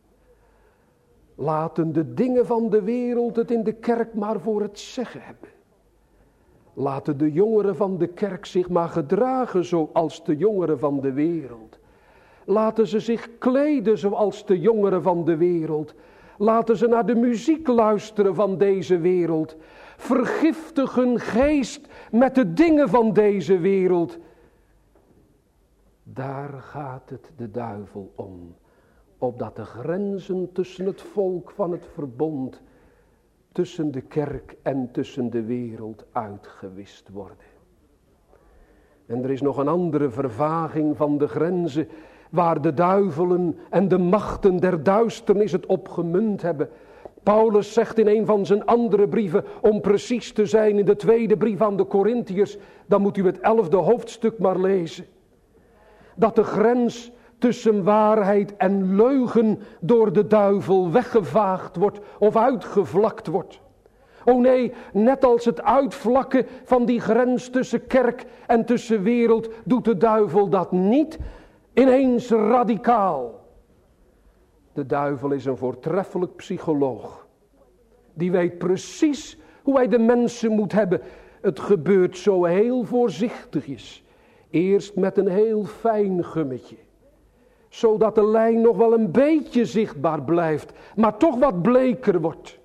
Laten de dingen van de wereld het in de kerk maar voor het zeggen hebben. Laten de jongeren van de kerk zich maar gedragen zoals de jongeren van de wereld. Laten ze zich kleden zoals de jongeren van de wereld. Laten ze naar de muziek luisteren van deze wereld. Vergiftig hun geest met de dingen van deze wereld. Daar gaat het de duivel om. Opdat de grenzen tussen het volk van het verbond, tussen de kerk en tussen de wereld uitgewist worden. En er is nog een andere vervaging van de grenzen, waar de duivelen en de machten der duisternis het op gemunt hebben. Paulus zegt in een van zijn andere brieven, om precies te zijn in de tweede brief aan de Korintiërs, dan moet u het elfde hoofdstuk maar lezen. Dat de grens tussen waarheid en leugen door de duivel weggevaagd wordt of uitgevlakt wordt. O nee, net als het uitvlakken van die grens tussen kerk en tussen wereld, doet de duivel dat niet ineens radicaal. De duivel is een voortreffelijk psycholoog. Die weet precies hoe hij de mensen moet hebben. Het gebeurt zo heel voorzichtigjes. Eerst met een heel fijn gummetje. Zodat de lijn nog wel een beetje zichtbaar blijft, maar toch wat bleker wordt.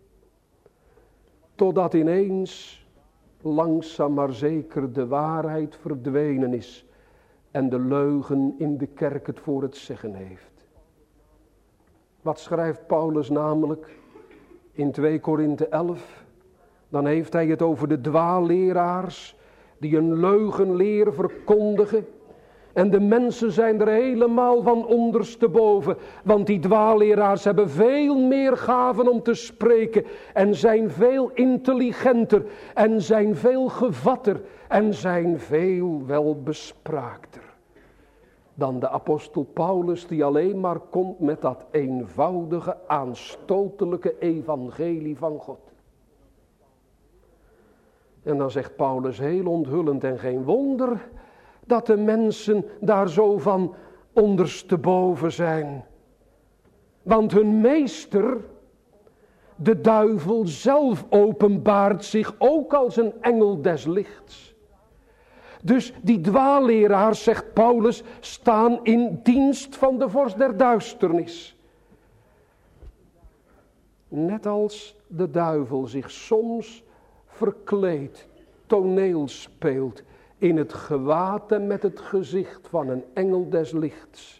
Totdat ineens langzaam maar zeker de waarheid verdwenen is en de leugen in de kerk het voor het zeggen heeft. Wat schrijft Paulus namelijk in twee Korinthe elf? Dan heeft hij het over de dwaalleraars die een leugenleer verkondigen. En de mensen zijn er helemaal van ondersteboven. Want die dwaalleraars hebben veel meer gaven om te spreken. En zijn veel intelligenter. En zijn veel gevatter. En zijn veel welbespraakter. Dan de apostel Paulus, die alleen maar komt met dat eenvoudige, aanstotelijke evangelie van God. En dan zegt Paulus heel onthullend, en geen wonder dat de mensen daar zo van ondersteboven zijn. Want hun meester, de duivel zelf, openbaart zich ook als een engel des lichts. Dus die dwaalleraars, zegt Paulus, staan in dienst van de vorst der duisternis. Net als de duivel zich soms verkleedt, toneel speelt in het gewaad en met het gezicht van een engel des lichts.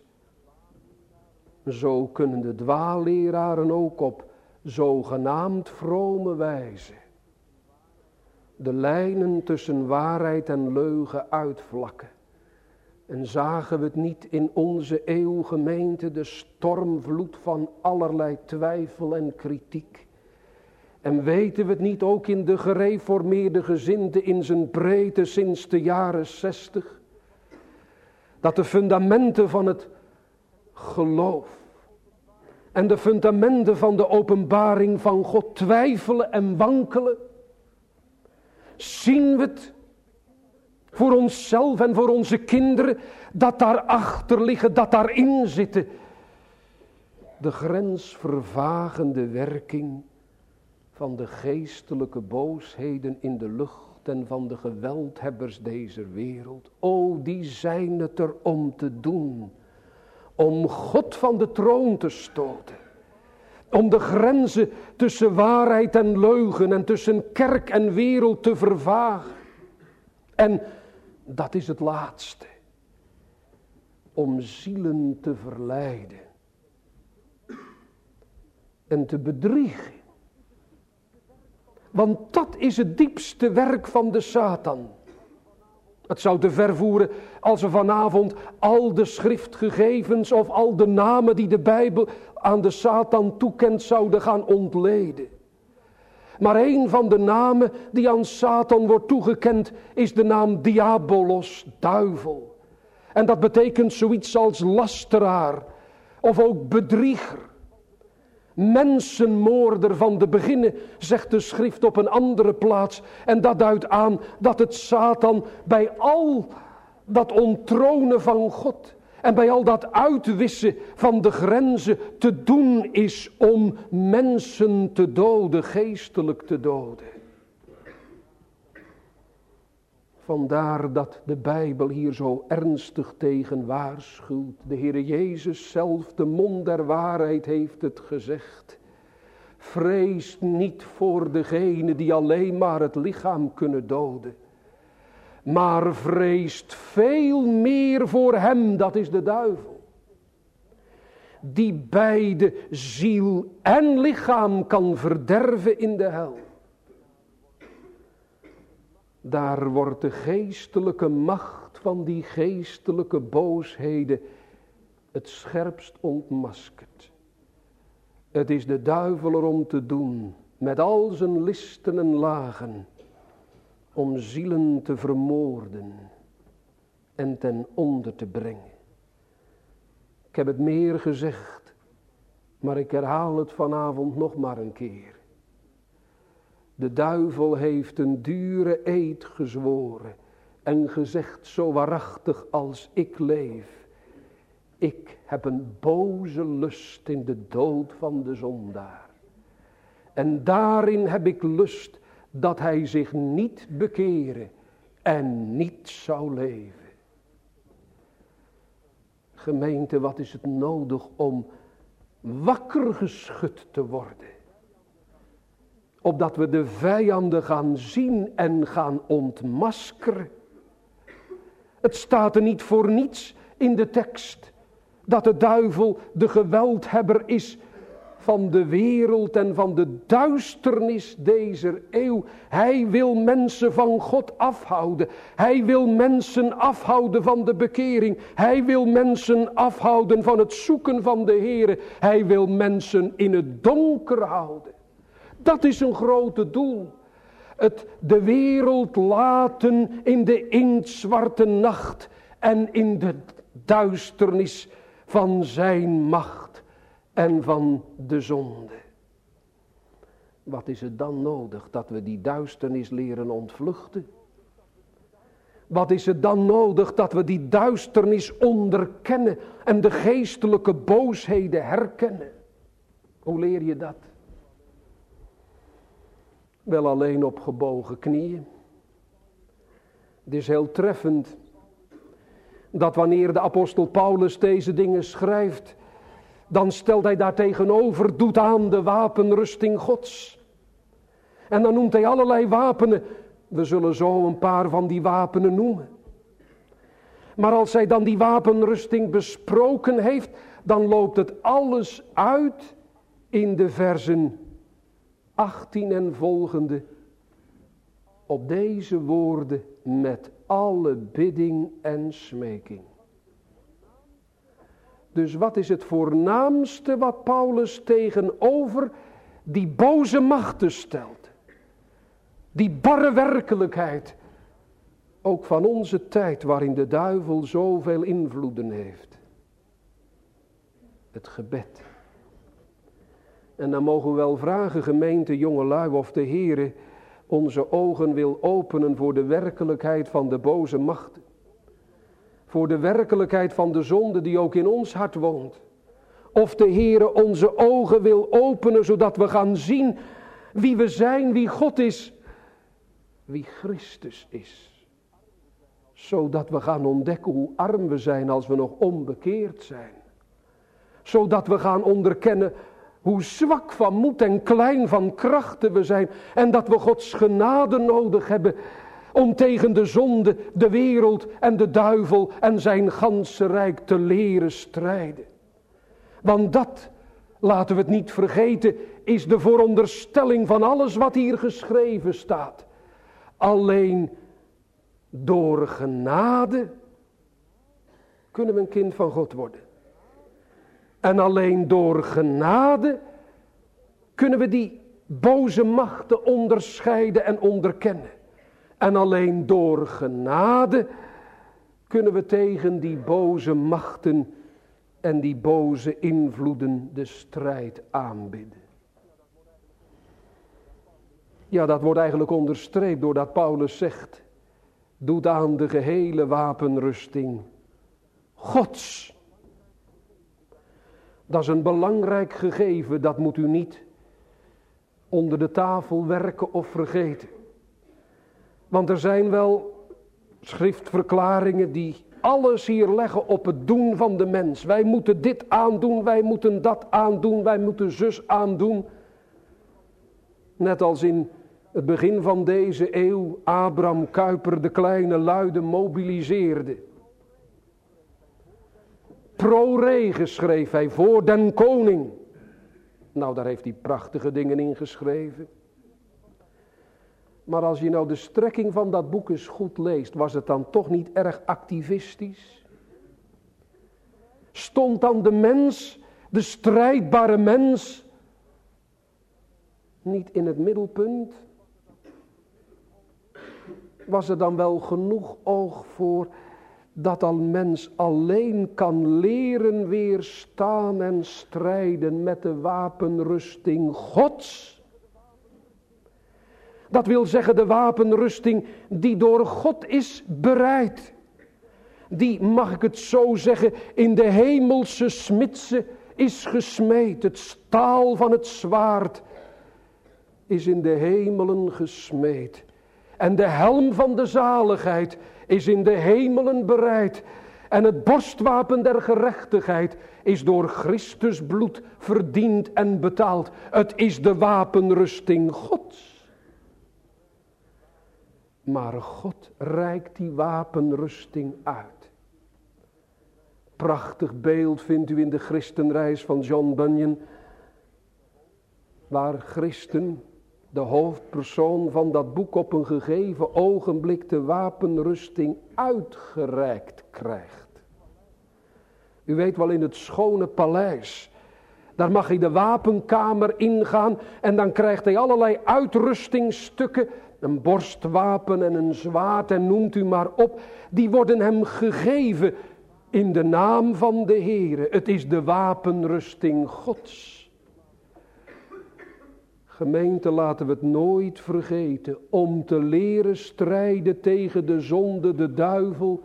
Zo kunnen de dwaalleraren ook op zogenaamd vrome wijze de lijnen tussen waarheid en leugen uitvlakken. En zagen we het niet in onze eeuw gemeente, de stormvloed van allerlei twijfel en kritiek. En weten we het niet ook in de gereformeerde gezinde in zijn breedte sinds de jaren zestig. Dat de fundamenten van het geloof en de fundamenten van de openbaring van God twijfelen en wankelen. Zien we het voor onszelf en voor onze kinderen, dat daarachter liggen, dat daarin zitten. De grensvervagende werking van de geestelijke boosheden in de lucht en van de geweldhebbers deze wereld. O, die zijn het er om te doen, om God van de troon te stoten. Om de grenzen tussen waarheid en leugen en tussen kerk en wereld te vervagen. En dat is het laatste. Om zielen te verleiden. En te bedriegen. Want dat is het diepste werk van de Satan. Het zou te ver voeren als we vanavond al de schriftgegevens of al de namen die de Bijbel aan de Satan toekent zouden gaan ontleden. Maar een van de namen die aan Satan wordt toegekend is de naam Diabolos, duivel. En dat betekent zoiets als lasteraar of ook bedrieger. Mensenmoorder van de beginnen, zegt de schrift op een andere plaats. En dat duidt aan dat het Satan bij al dat onttronen van God en bij al dat uitwissen van de grenzen te doen is om mensen te doden, geestelijk te doden. Vandaar dat de Bijbel hier zo ernstig tegen waarschuwt. De Heere Jezus zelf, de mond der waarheid, heeft het gezegd. Vrees niet voor degene die alleen maar het lichaam kunnen doden. Maar vreest veel meer voor hem, dat is de duivel. Die beide ziel en lichaam kan verderven in de hel. Daar wordt de geestelijke macht van die geestelijke boosheden het scherpst ontmaskerd. Het is de duivel erom te doen, met al zijn listen en lagen, om zielen te vermoorden en ten onder te brengen. Ik heb het meer gezegd, maar ik herhaal het vanavond nog maar een keer. De duivel heeft een dure eed gezworen en gezegd, zo waarachtig als ik leef, ik heb een boze lust in de dood van de zondaar. En daarin heb ik lust dat hij zich niet bekere en niet zou leven. Gemeente, wat is het nodig om wakker geschud te worden? Opdat we de vijanden gaan zien en gaan ontmaskeren. Het staat er niet voor niets in de tekst dat de duivel de geweldhebber is van de wereld en van de duisternis deze eeuw. Hij wil mensen van God afhouden. Hij wil mensen afhouden van de bekering. Hij wil mensen afhouden van het zoeken van de Here. Hij wil mensen in het donker houden. Dat is een grote doel. Het de wereld laten in de inktzwarte nacht en in de duisternis van zijn macht en van de zonde. Wat is het dan nodig dat we die duisternis leren ontvluchten? Wat is het dan nodig dat we die duisternis onderkennen en de geestelijke boosheden herkennen? Hoe leer je dat? Wel alleen op gebogen knieën. Het is heel treffend dat wanneer de apostel Paulus deze dingen schrijft, dan stelt hij daar tegenover, doet aan de wapenrusting Gods. En dan noemt hij allerlei wapenen. We zullen zo een paar van die wapenen noemen. Maar als hij dan die wapenrusting besproken heeft, dan loopt het alles uit in de versen achttien en volgende op deze woorden: met alle bidding en smeking. Dus wat is het voornaamste wat Paulus tegenover die boze machten stelt? Die barre werkelijkheid, ook van onze tijd waarin de duivel zoveel invloeden heeft. Het gebed. En dan mogen we wel vragen, gemeente, jongelui, of de Heere onze ogen wil openen voor de werkelijkheid van de boze machten. Voor de werkelijkheid van de zonde die ook in ons hart woont. Of de Heere onze ogen wil openen zodat we gaan zien wie we zijn, wie God is, wie Christus is. Zodat we gaan ontdekken hoe arm we zijn als we nog onbekeerd zijn. Zodat we gaan onderkennen hoe zwak van moed en klein van krachten we zijn. En dat we Gods genade nodig hebben om tegen de zonde, de wereld en de duivel en zijn ganse rijk te leren strijden. Want dat, laten we het niet vergeten, is de veronderstelling van alles wat hier geschreven staat. Alleen door genade kunnen we een kind van God worden. En alleen door genade kunnen we die boze machten onderscheiden en onderkennen. En alleen door genade kunnen we tegen die boze machten en die boze invloeden de strijd aanbidden. Ja, dat wordt eigenlijk onderstreept doordat Paulus zegt: doet aan de gehele wapenrusting Gods. Dat is een belangrijk gegeven, dat moet u niet onder de tafel werken of vergeten. Want er zijn wel schriftverklaringen die alles hier leggen op het doen van de mens. Wij moeten dit aandoen, wij moeten dat aandoen, wij moeten zus aandoen. Net als in het begin van deze eeuw Abraham Kuyper de kleine luiden mobiliseerde. Pro-regen schreef hij, voor den koning. Nou, daar heeft hij prachtige dingen in geschreven. Maar als je nou de strekking van dat boek eens goed leest, was het dan toch niet erg activistisch? Stond dan de mens, de strijdbare mens, niet in het middelpunt? Was er dan wel genoeg oog voor dat al mens alleen kan leren weerstaan en strijden met de wapenrusting Gods? Dat wil zeggen de wapenrusting die door God is bereid. Die, mag ik het zo zeggen, in de hemelse smidse is gesmeed. Het staal van het zwaard is in de hemelen gesmeed. En de helm van de zaligheid is in de hemelen bereid. En het borstwapen der gerechtigheid is door Christus bloed verdiend en betaald. Het is de wapenrusting Gods. Maar God reikt die wapenrusting uit. Prachtig beeld vindt u in de Christenreis van John Bunyan, waar Christen, de hoofdpersoon van dat boek, op een gegeven ogenblik de wapenrusting uitgereikt krijgt. U weet wel, in het schone paleis, daar mag hij de wapenkamer ingaan en dan krijgt hij allerlei uitrustingstukken, een borstwapen en een zwaard en noemt u maar op, die worden hem gegeven in de naam van de Heere. Het is de wapenrusting Gods. Gemeente, laten we het nooit vergeten. Om te leren strijden tegen de zonde, de duivel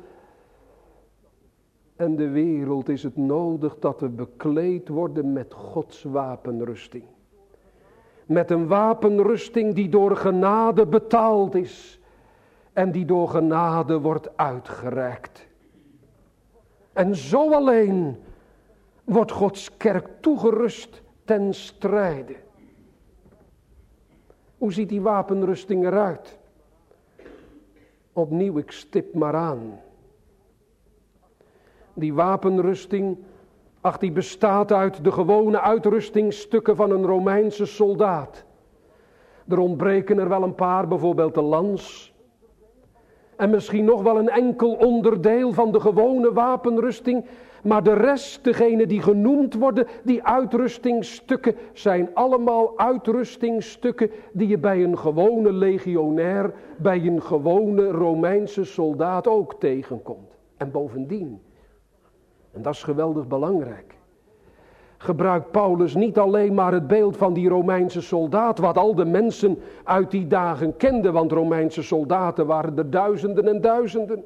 en de wereld is het nodig dat we bekleed worden met Gods wapenrusting. Met een wapenrusting die door genade betaald is en die door genade wordt uitgereikt. En zo alleen wordt Gods kerk toegerust ten strijde. Hoe ziet die wapenrusting eruit? Opnieuw, ik stip maar aan. Die wapenrusting, ach, die bestaat uit de gewone uitrustingstukken van een Romeinse soldaat. Er ontbreken er wel een paar, bijvoorbeeld de lans. En misschien nog wel een enkel onderdeel van de gewone wapenrusting. Maar de rest, degene die genoemd worden, die uitrustingstukken, zijn allemaal uitrustingstukken die je bij een gewone legionair, bij een gewone Romeinse soldaat ook tegenkomt. En bovendien, en dat is geweldig belangrijk, gebruikt Paulus niet alleen maar het beeld van die Romeinse soldaat, wat al de mensen uit die dagen kenden, want Romeinse soldaten waren er duizenden en duizenden.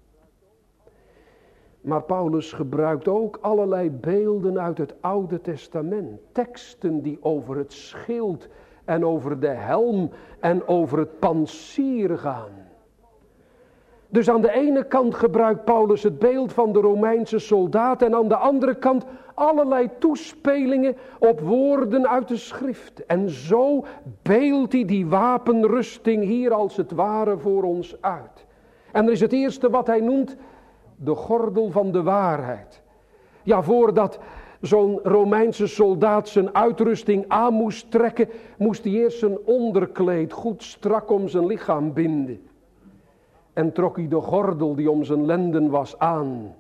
Maar Paulus gebruikt ook allerlei beelden uit het Oude Testament. Teksten die over het schild en over de helm en over het pansier gaan. Dus aan de ene kant gebruikt Paulus het beeld van de Romeinse soldaat en aan de andere kant allerlei toespelingen op woorden uit de schrift. En zo beeldt hij die wapenrusting hier als het ware voor ons uit. En er is het eerste wat hij noemt de gordel van de waarheid. Ja, voordat zo'n Romeinse soldaat zijn uitrusting aan moest trekken, moest hij eerst zijn onderkleed goed strak om zijn lichaam binden. En trok hij de gordel die om zijn lenden was aan.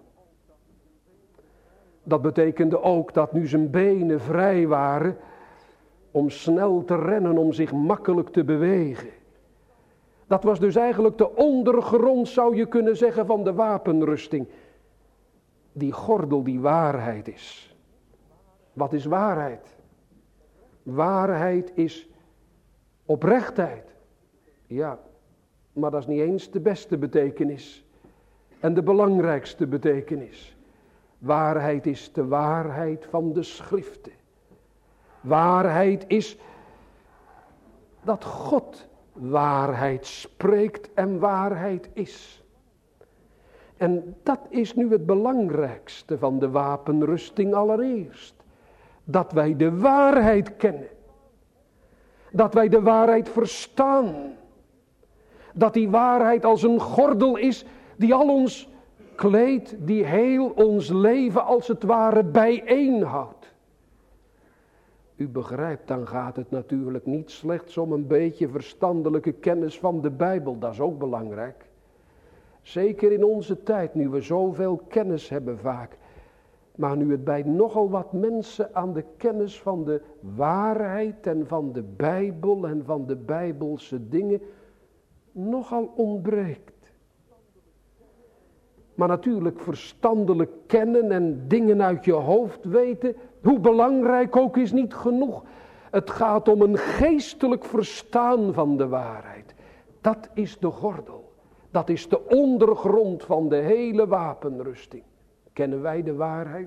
Dat betekende ook dat nu zijn benen vrij waren om snel te rennen, om zich makkelijk te bewegen. Dat was dus eigenlijk de ondergrond, zou je kunnen zeggen, van de wapenrusting. Die gordel die waarheid is. Wat is waarheid? Waarheid is oprechtheid. Ja, maar dat is niet eens de beste betekenis. En de belangrijkste betekenis. Waarheid is de waarheid van de schriften. Waarheid is dat God waarheid spreekt en waarheid is. En dat is nu het belangrijkste van de wapenrusting allereerst. Dat wij de waarheid kennen. Dat wij de waarheid verstaan. Dat die waarheid als een gordel is die al ons kleedt, die heel ons leven als het ware bijeenhoudt. U begrijpt, dan gaat het natuurlijk niet slechts om een beetje verstandelijke kennis van de Bijbel. Dat is ook belangrijk. Zeker in onze tijd, nu we zoveel kennis hebben vaak. Maar nu het bij nogal wat mensen aan de kennis van de waarheid en van de Bijbel en van de Bijbelse dingen nogal ontbreekt. Maar natuurlijk verstandelijk kennen en dingen uit je hoofd weten, hoe belangrijk ook, is niet genoeg. Het gaat om een geestelijk verstaan van de waarheid. Dat is de gordel. Dat is de ondergrond van de hele wapenrusting. Kennen wij de waarheid?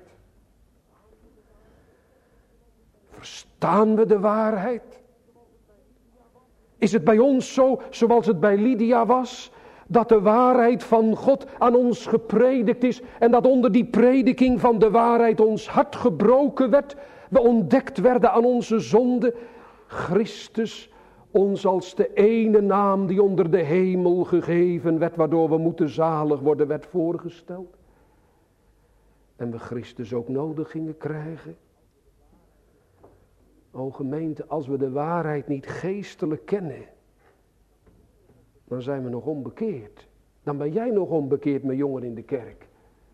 Verstaan we de waarheid? Is het bij ons zo, zoals het bij Lydia was, dat de waarheid van God aan ons gepredikt is en dat onder die prediking van de waarheid ons hart gebroken werd, we ontdekt werden aan onze zonde, Christus ons als de ene naam die onder de hemel gegeven werd, waardoor we moeten zalig worden, werd voorgesteld? En we Christus ook nodig gingen krijgen? O gemeente, als we de waarheid niet geestelijk kennen, dan zijn we nog onbekeerd. Dan ben jij nog onbekeerd, mijn jongen in de kerk.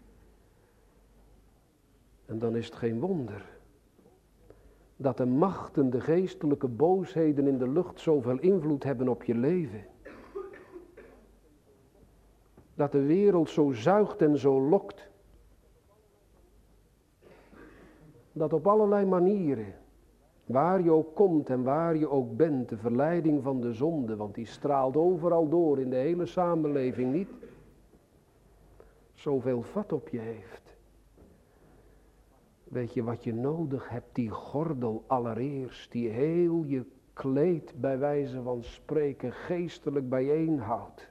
En dan is het geen wonder dat de machten, de geestelijke boosheden in de lucht zoveel invloed hebben op je leven. Dat de wereld zo zuigt en zo lokt. Dat op allerlei manieren, waar je ook komt en waar je ook bent, de verleiding van de zonde, want die straalt overal door in de hele samenleving niet, zoveel vat op je heeft. Weet je wat je nodig hebt? Die gordel allereerst, die heel je kleed bij wijze van spreken geestelijk bijeenhoudt.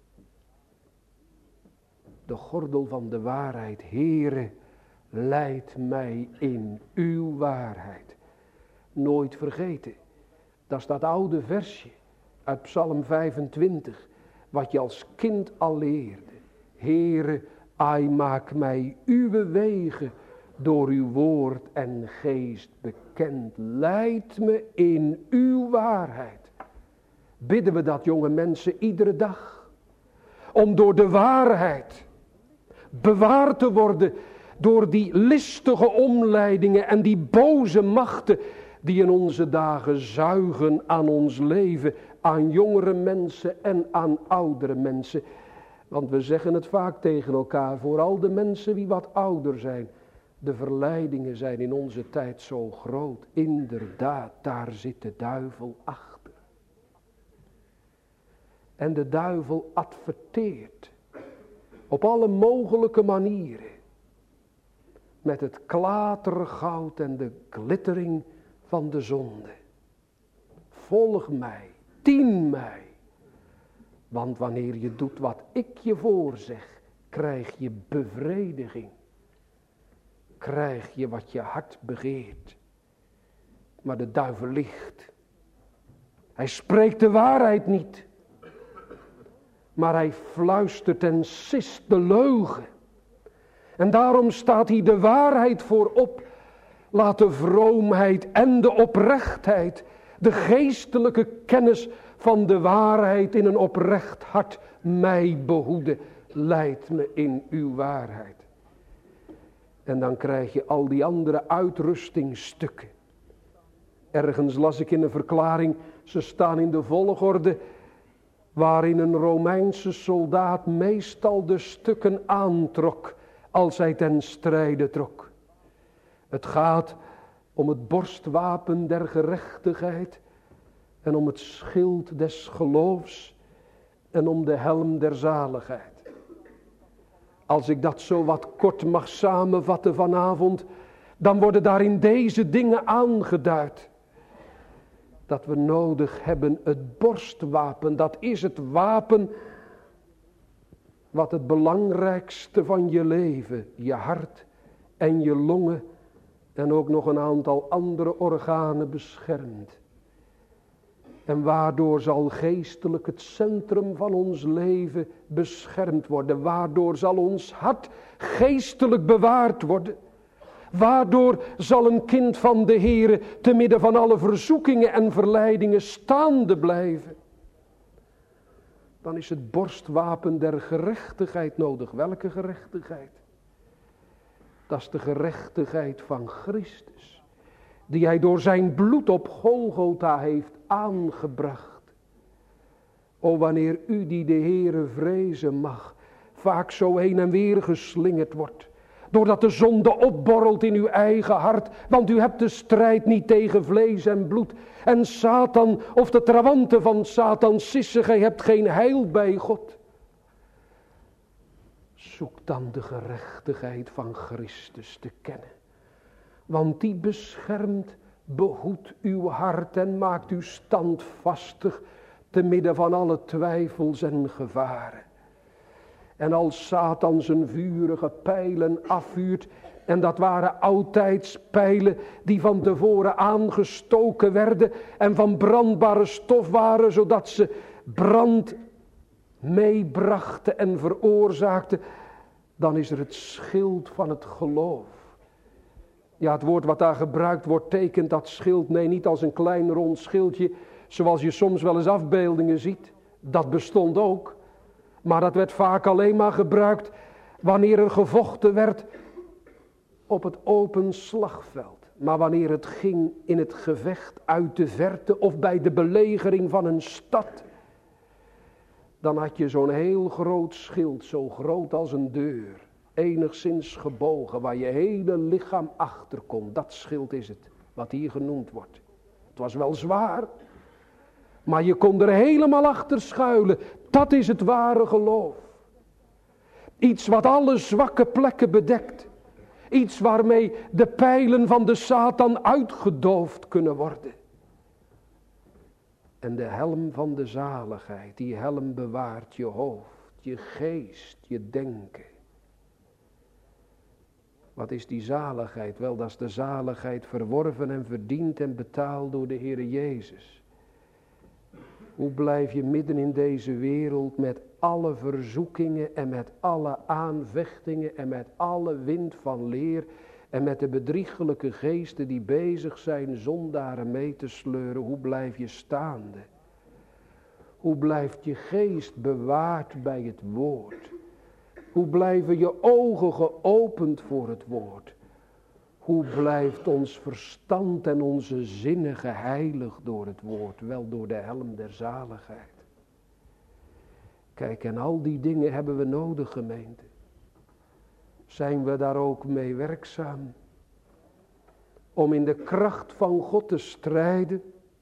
De gordel van de waarheid. Heere, leid mij in uw waarheid. Nooit vergeten. Dat is dat oude versje uit Psalm vijfentwintig. Wat je als kind al leerde. Heere, ai maak mij uw wegen door uw woord en geest bekend. Leid me in uw waarheid. Bidden we dat, jonge mensen, iedere dag. Om door de waarheid bewaard te worden door die listige omleidingen en die boze machten die in onze dagen zuigen aan ons leven, aan jongere mensen en aan oudere mensen. Want we zeggen het vaak tegen elkaar, vooral de mensen die wat ouder zijn. De verleidingen zijn in onze tijd zo groot. Inderdaad, daar zit de duivel achter. En de duivel adverteert op alle mogelijke manieren met het klatergoud en de glittering van de zonde. Volg mij, dien mij. Want wanneer je doet wat ik je voorzeg, krijg je bevrediging. Krijg je wat je hart begeert. Maar de duivel liegt. Hij spreekt de waarheid niet. Maar hij fluistert en sist de leugen. En daarom staat hij de waarheid voorop Laat de vroomheid en de oprechtheid, de geestelijke kennis van de waarheid in een oprecht hart mij behoeden. Leid me in uw waarheid. En dan krijg je al die andere uitrustingstukken. Ergens las ik in een verklaring, ze staan in de volgorde waarin een Romeinse soldaat meestal de stukken aantrok als hij ten strijde trok. Het gaat om het borstwapen der gerechtigheid en om het schild des geloofs en om de helm der zaligheid. Als ik dat zo wat kort mag samenvatten vanavond, dan worden daarin deze dingen aangeduid. Dat we nodig hebben het borstwapen, dat is het wapen wat het belangrijkste van je leven, je hart en je longen en ook nog een aantal andere organen beschermt. En waardoor zal geestelijk het centrum van ons leven beschermd worden. Waardoor zal ons hart geestelijk bewaard worden. Waardoor zal een kind van de Heere te midden van alle verzoekingen en verleidingen staande blijven. Dan is het borstwapen der gerechtigheid nodig. Welke gerechtigheid? Dat is de gerechtigheid van Christus. Die hij door zijn bloed op Golgotha heeft aangebracht. O, wanneer u die de Heere vrezen mag, vaak zo heen en weer geslingerd wordt. Doordat de zonde opborrelt in uw eigen hart. Want u hebt de strijd niet tegen vlees en bloed. En Satan, of de trawanten van Satan sissen, gij hebt geen heil bij God. Zoek dan de gerechtigheid van Christus te kennen. Want die beschermt, behoedt uw hart en maakt u standvastig te midden van alle twijfels en gevaren. En als Satan zijn vurige pijlen afvuurt, en dat waren oudtijds pijlen die van tevoren aangestoken werden en van brandbare stof waren, zodat ze brand meebrachten en veroorzaakten, dan is er het schild van het geloof. Ja, het woord wat daar gebruikt wordt tekent dat schild, nee, niet als een klein rond schildje, zoals je soms wel eens afbeeldingen ziet. Dat bestond ook. Maar dat werd vaak alleen maar gebruikt wanneer er gevochten werd op het open slagveld. Maar wanneer het ging in het gevecht uit de verte of bij de belegering van een stad, dan had je zo'n heel groot schild, zo groot als een deur, enigszins gebogen, waar je hele lichaam achter kon. Dat schild is het, wat hier genoemd wordt. Het was wel zwaar, maar je kon er helemaal achter schuilen. Dat is het ware geloof. Iets wat alle zwakke plekken bedekt. Iets waarmee de pijlen van de Satan uitgedoofd kunnen worden. En de helm van de zaligheid, die helm bewaart je hoofd, je geest, je denken. Wat is die zaligheid? Wel, dat is de zaligheid verworven en verdiend en betaald door de Heere Jezus. Hoe blijf je midden in deze wereld met alle verzoekingen en met alle aanvechtingen en met alle wind van leer en met de bedriegelijke geesten die bezig zijn zondaren mee te sleuren? Hoe blijf je staande? Hoe blijft je geest bewaard bij het woord? Hoe blijven je ogen geopend voor het woord? Hoe blijft ons verstand en onze zinnen geheiligd door het woord? Wel door de helm der zaligheid. Kijk, en al die dingen hebben we nodig, gemeente. Zijn we daar ook mee werkzaam? Om in de kracht van God te strijden.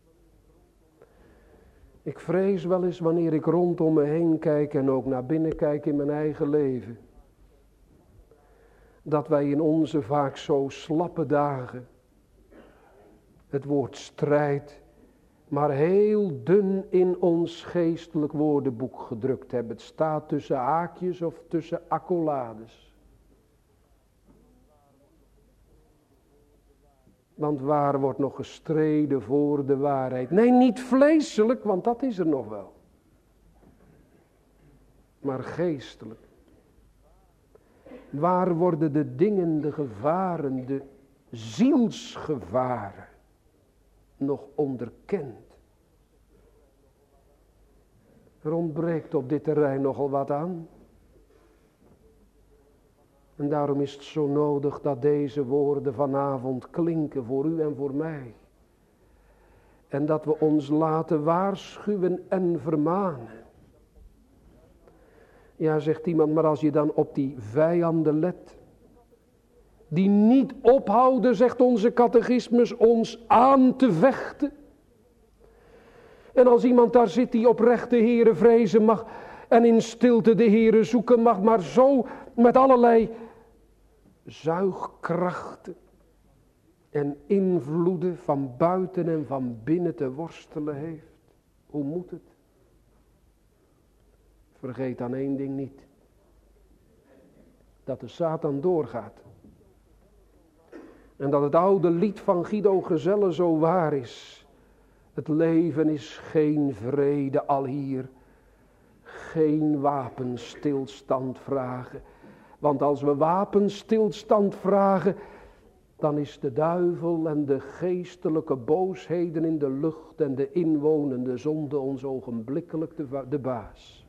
Ik vrees wel eens wanneer ik rondom me heen kijk en ook naar binnen kijk in mijn eigen leven, dat wij in onze vaak zo slappe dagen het woord strijd maar heel dun in ons geestelijk woordenboek gedrukt hebben. Het staat tussen haakjes of tussen accolades. Want waar wordt nog gestreden voor de waarheid? Nee, niet vleeselijk, want dat is er nog wel. Maar geestelijk. Waar worden de dingen, de gevaren, de zielsgevaren nog onderkent. Er ontbreekt op dit terrein nogal wat aan. En daarom is het zo nodig dat deze woorden vanavond klinken voor u en voor mij. En dat we ons laten waarschuwen en vermanen. Ja, zegt iemand, maar als je dan op die vijanden let, die niet ophouden, zegt onze catechismus, ons aan te vechten. En als iemand daar zit die oprecht de Heere vrezen mag en in stilte de Heere zoeken mag, maar zo met allerlei zuigkrachten en invloeden van buiten en van binnen te worstelen heeft. Hoe moet het? Vergeet dan één ding niet. Dat de Satan doorgaat. En dat het oude lied van Guido Gezelle zo waar is. Het leven is geen vrede alhier. Geen wapenstilstand vragen. Want als we wapenstilstand vragen, dan is de duivel en de geestelijke boosheden in de lucht en de inwonende zonde ons ogenblikkelijk de, de baas.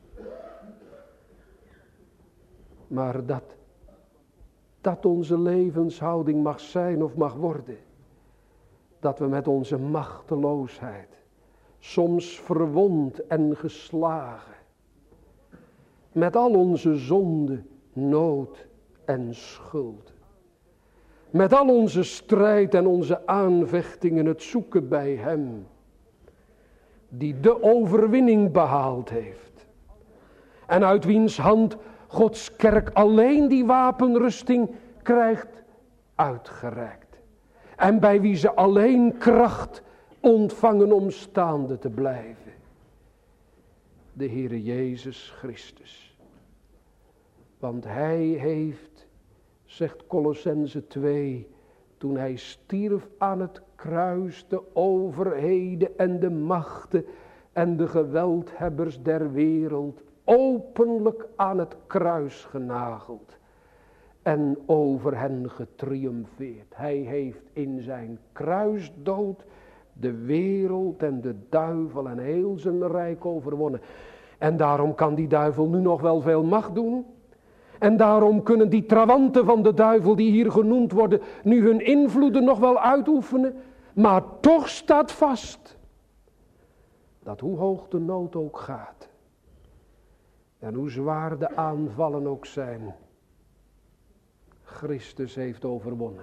Maar dat, dat onze levenshouding mag zijn of mag worden, dat we met onze machteloosheid, soms verwond en geslagen, met al onze zonde, nood en schuld, met al onze strijd en onze aanvechtingen het zoeken bij Hem, die de overwinning behaald heeft. En uit wiens hand Gods kerk alleen die wapenrusting krijgt uitgereikt. En bij wie ze alleen kracht ontvangen om staande te blijven. De Heere Jezus Christus. Want Hij heeft, zegt Kolossenzen twee, toen Hij stierf aan het kruis, de overheden en de machten en de geweldhebbers der wereld openlijk aan het kruis genageld en over hen getriomfeerd. Hij heeft in zijn kruisdood de wereld en de duivel en heel zijn rijk overwonnen. En daarom kan die duivel nu nog wel veel macht doen. En daarom kunnen die trawanten van de duivel die hier genoemd worden nu hun invloeden nog wel uitoefenen. Maar toch staat vast dat hoe hoog de nood ook gaat en hoe zwaar de aanvallen ook zijn, Christus heeft overwonnen.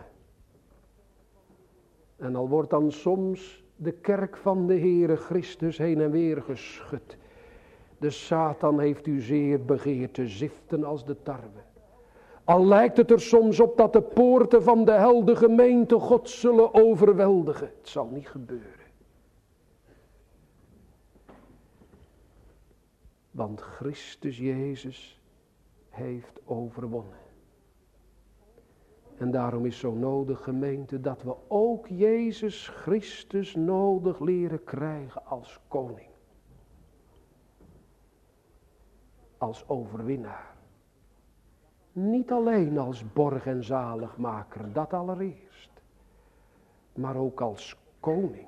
En al wordt dan soms de kerk van de Heere Christus heen en weer geschud. De Satan heeft u zeer begeerd te ziften als de tarwe. Al lijkt het er soms op dat de poorten van de hel de gemeente God zullen overweldigen. Het zal niet gebeuren. Want Christus Jezus heeft overwonnen. En daarom is zo nodig, gemeente, dat we ook Jezus Christus nodig leren krijgen als koning. Als overwinnaar. Niet alleen als borg en zaligmaker, dat allereerst. Maar ook als koning.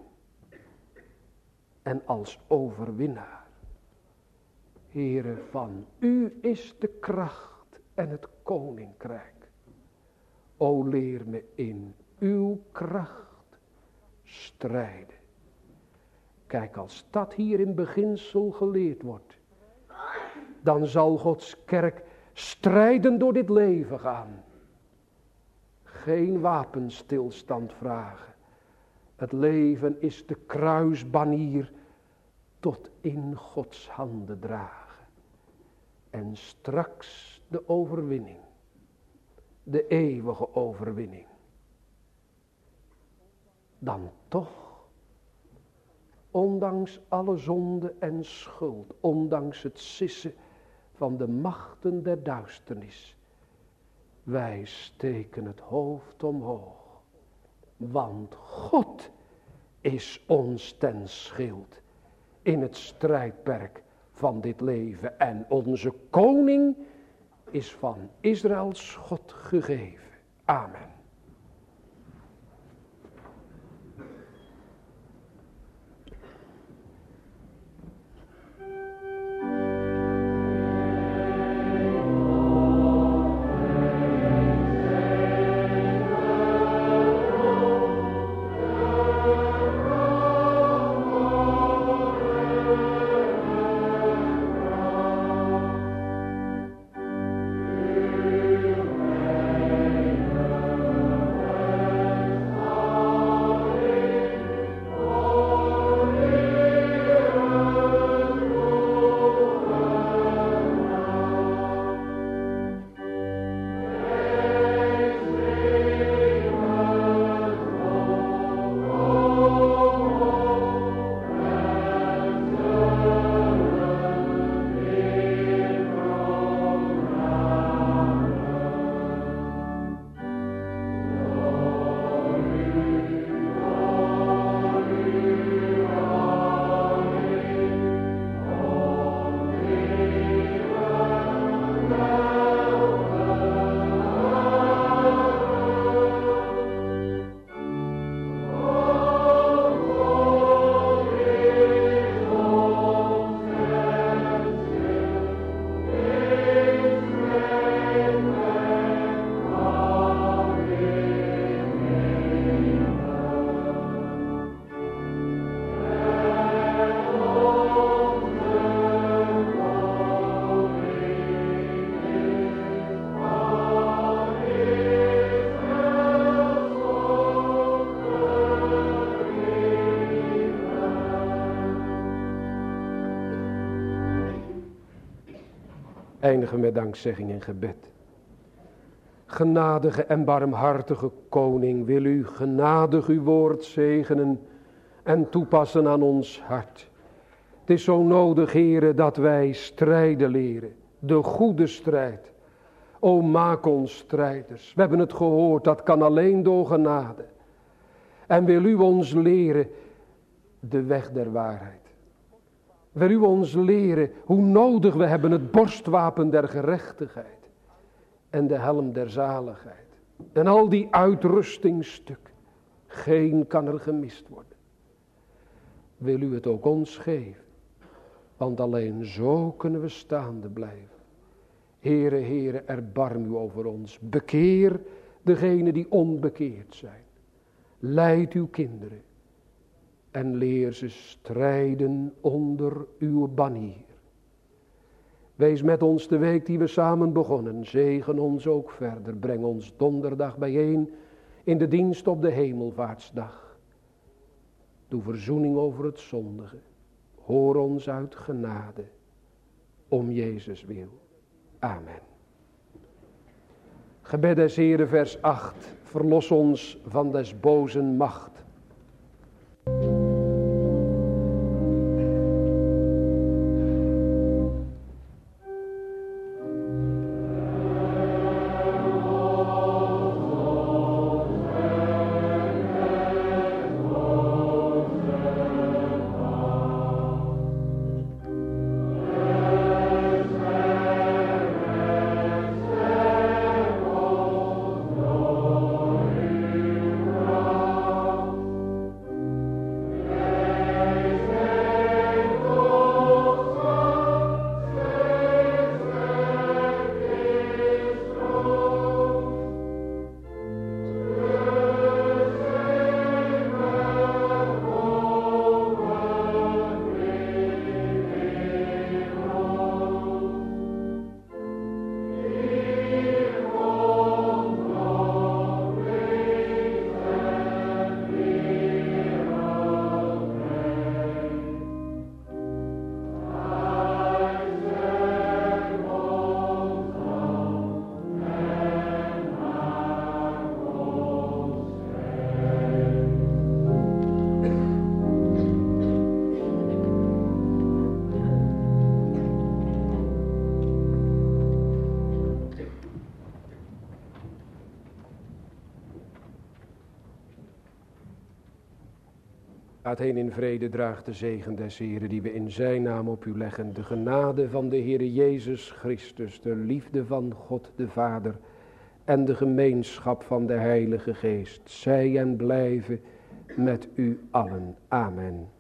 En als overwinnaar. Heere, van u is de kracht en het koninkrijk. O leer me in uw kracht strijden. Kijk, als dat hier in beginsel geleerd wordt, dan zal Gods kerk strijden door dit leven gaan. Geen wapenstilstand vragen. Het leven is de kruisbanier tot in Gods handen dragen. En straks de overwinning. De eeuwige overwinning. Dan toch, ondanks alle zonde en schuld, ondanks het sissen van de machten der duisternis, wij steken het hoofd omhoog. Want God is ons ten schild in het strijdperk van dit leven. En onze koning is van Israëls God gegeven. Amen. Eindigen met dankzegging en gebed. Genadige en barmhartige koning, wil u genadig uw woord zegenen en toepassen aan ons hart. Het is zo nodig, Heere, dat wij strijden leren, de goede strijd. O, maak ons strijders. We hebben het gehoord, dat kan alleen door genade. En wil u ons leren de weg der waarheid. Wil u ons leren hoe nodig we hebben het borstwapen der gerechtigheid. En de helm der zaligheid. En al die uitrustingstukken. Geen kan er gemist worden. Wil u het ook ons geven. Want alleen zo kunnen we staande blijven. Heere, Heere, erbarm u over ons. Bekeer degenen die onbekeerd zijn. Leid uw kinderen. En leer ze strijden onder uw banier. Wees met ons de week die we samen begonnen. Zegen ons ook verder. Breng ons donderdag bijeen in de dienst op de hemelvaartsdag. Doe verzoening over het zondige. Hoor ons uit genade. Om Jezus wil. Amen. Gebed des Heeren, vers acht. Verlos ons van des bozen macht. Gaat heen in vrede, draagt de zegen des Heeren die we in zijn naam op u leggen. De genade van de Heere Jezus Christus, de liefde van God de Vader en de gemeenschap van de Heilige Geest. Zij en blijven met u allen. Amen.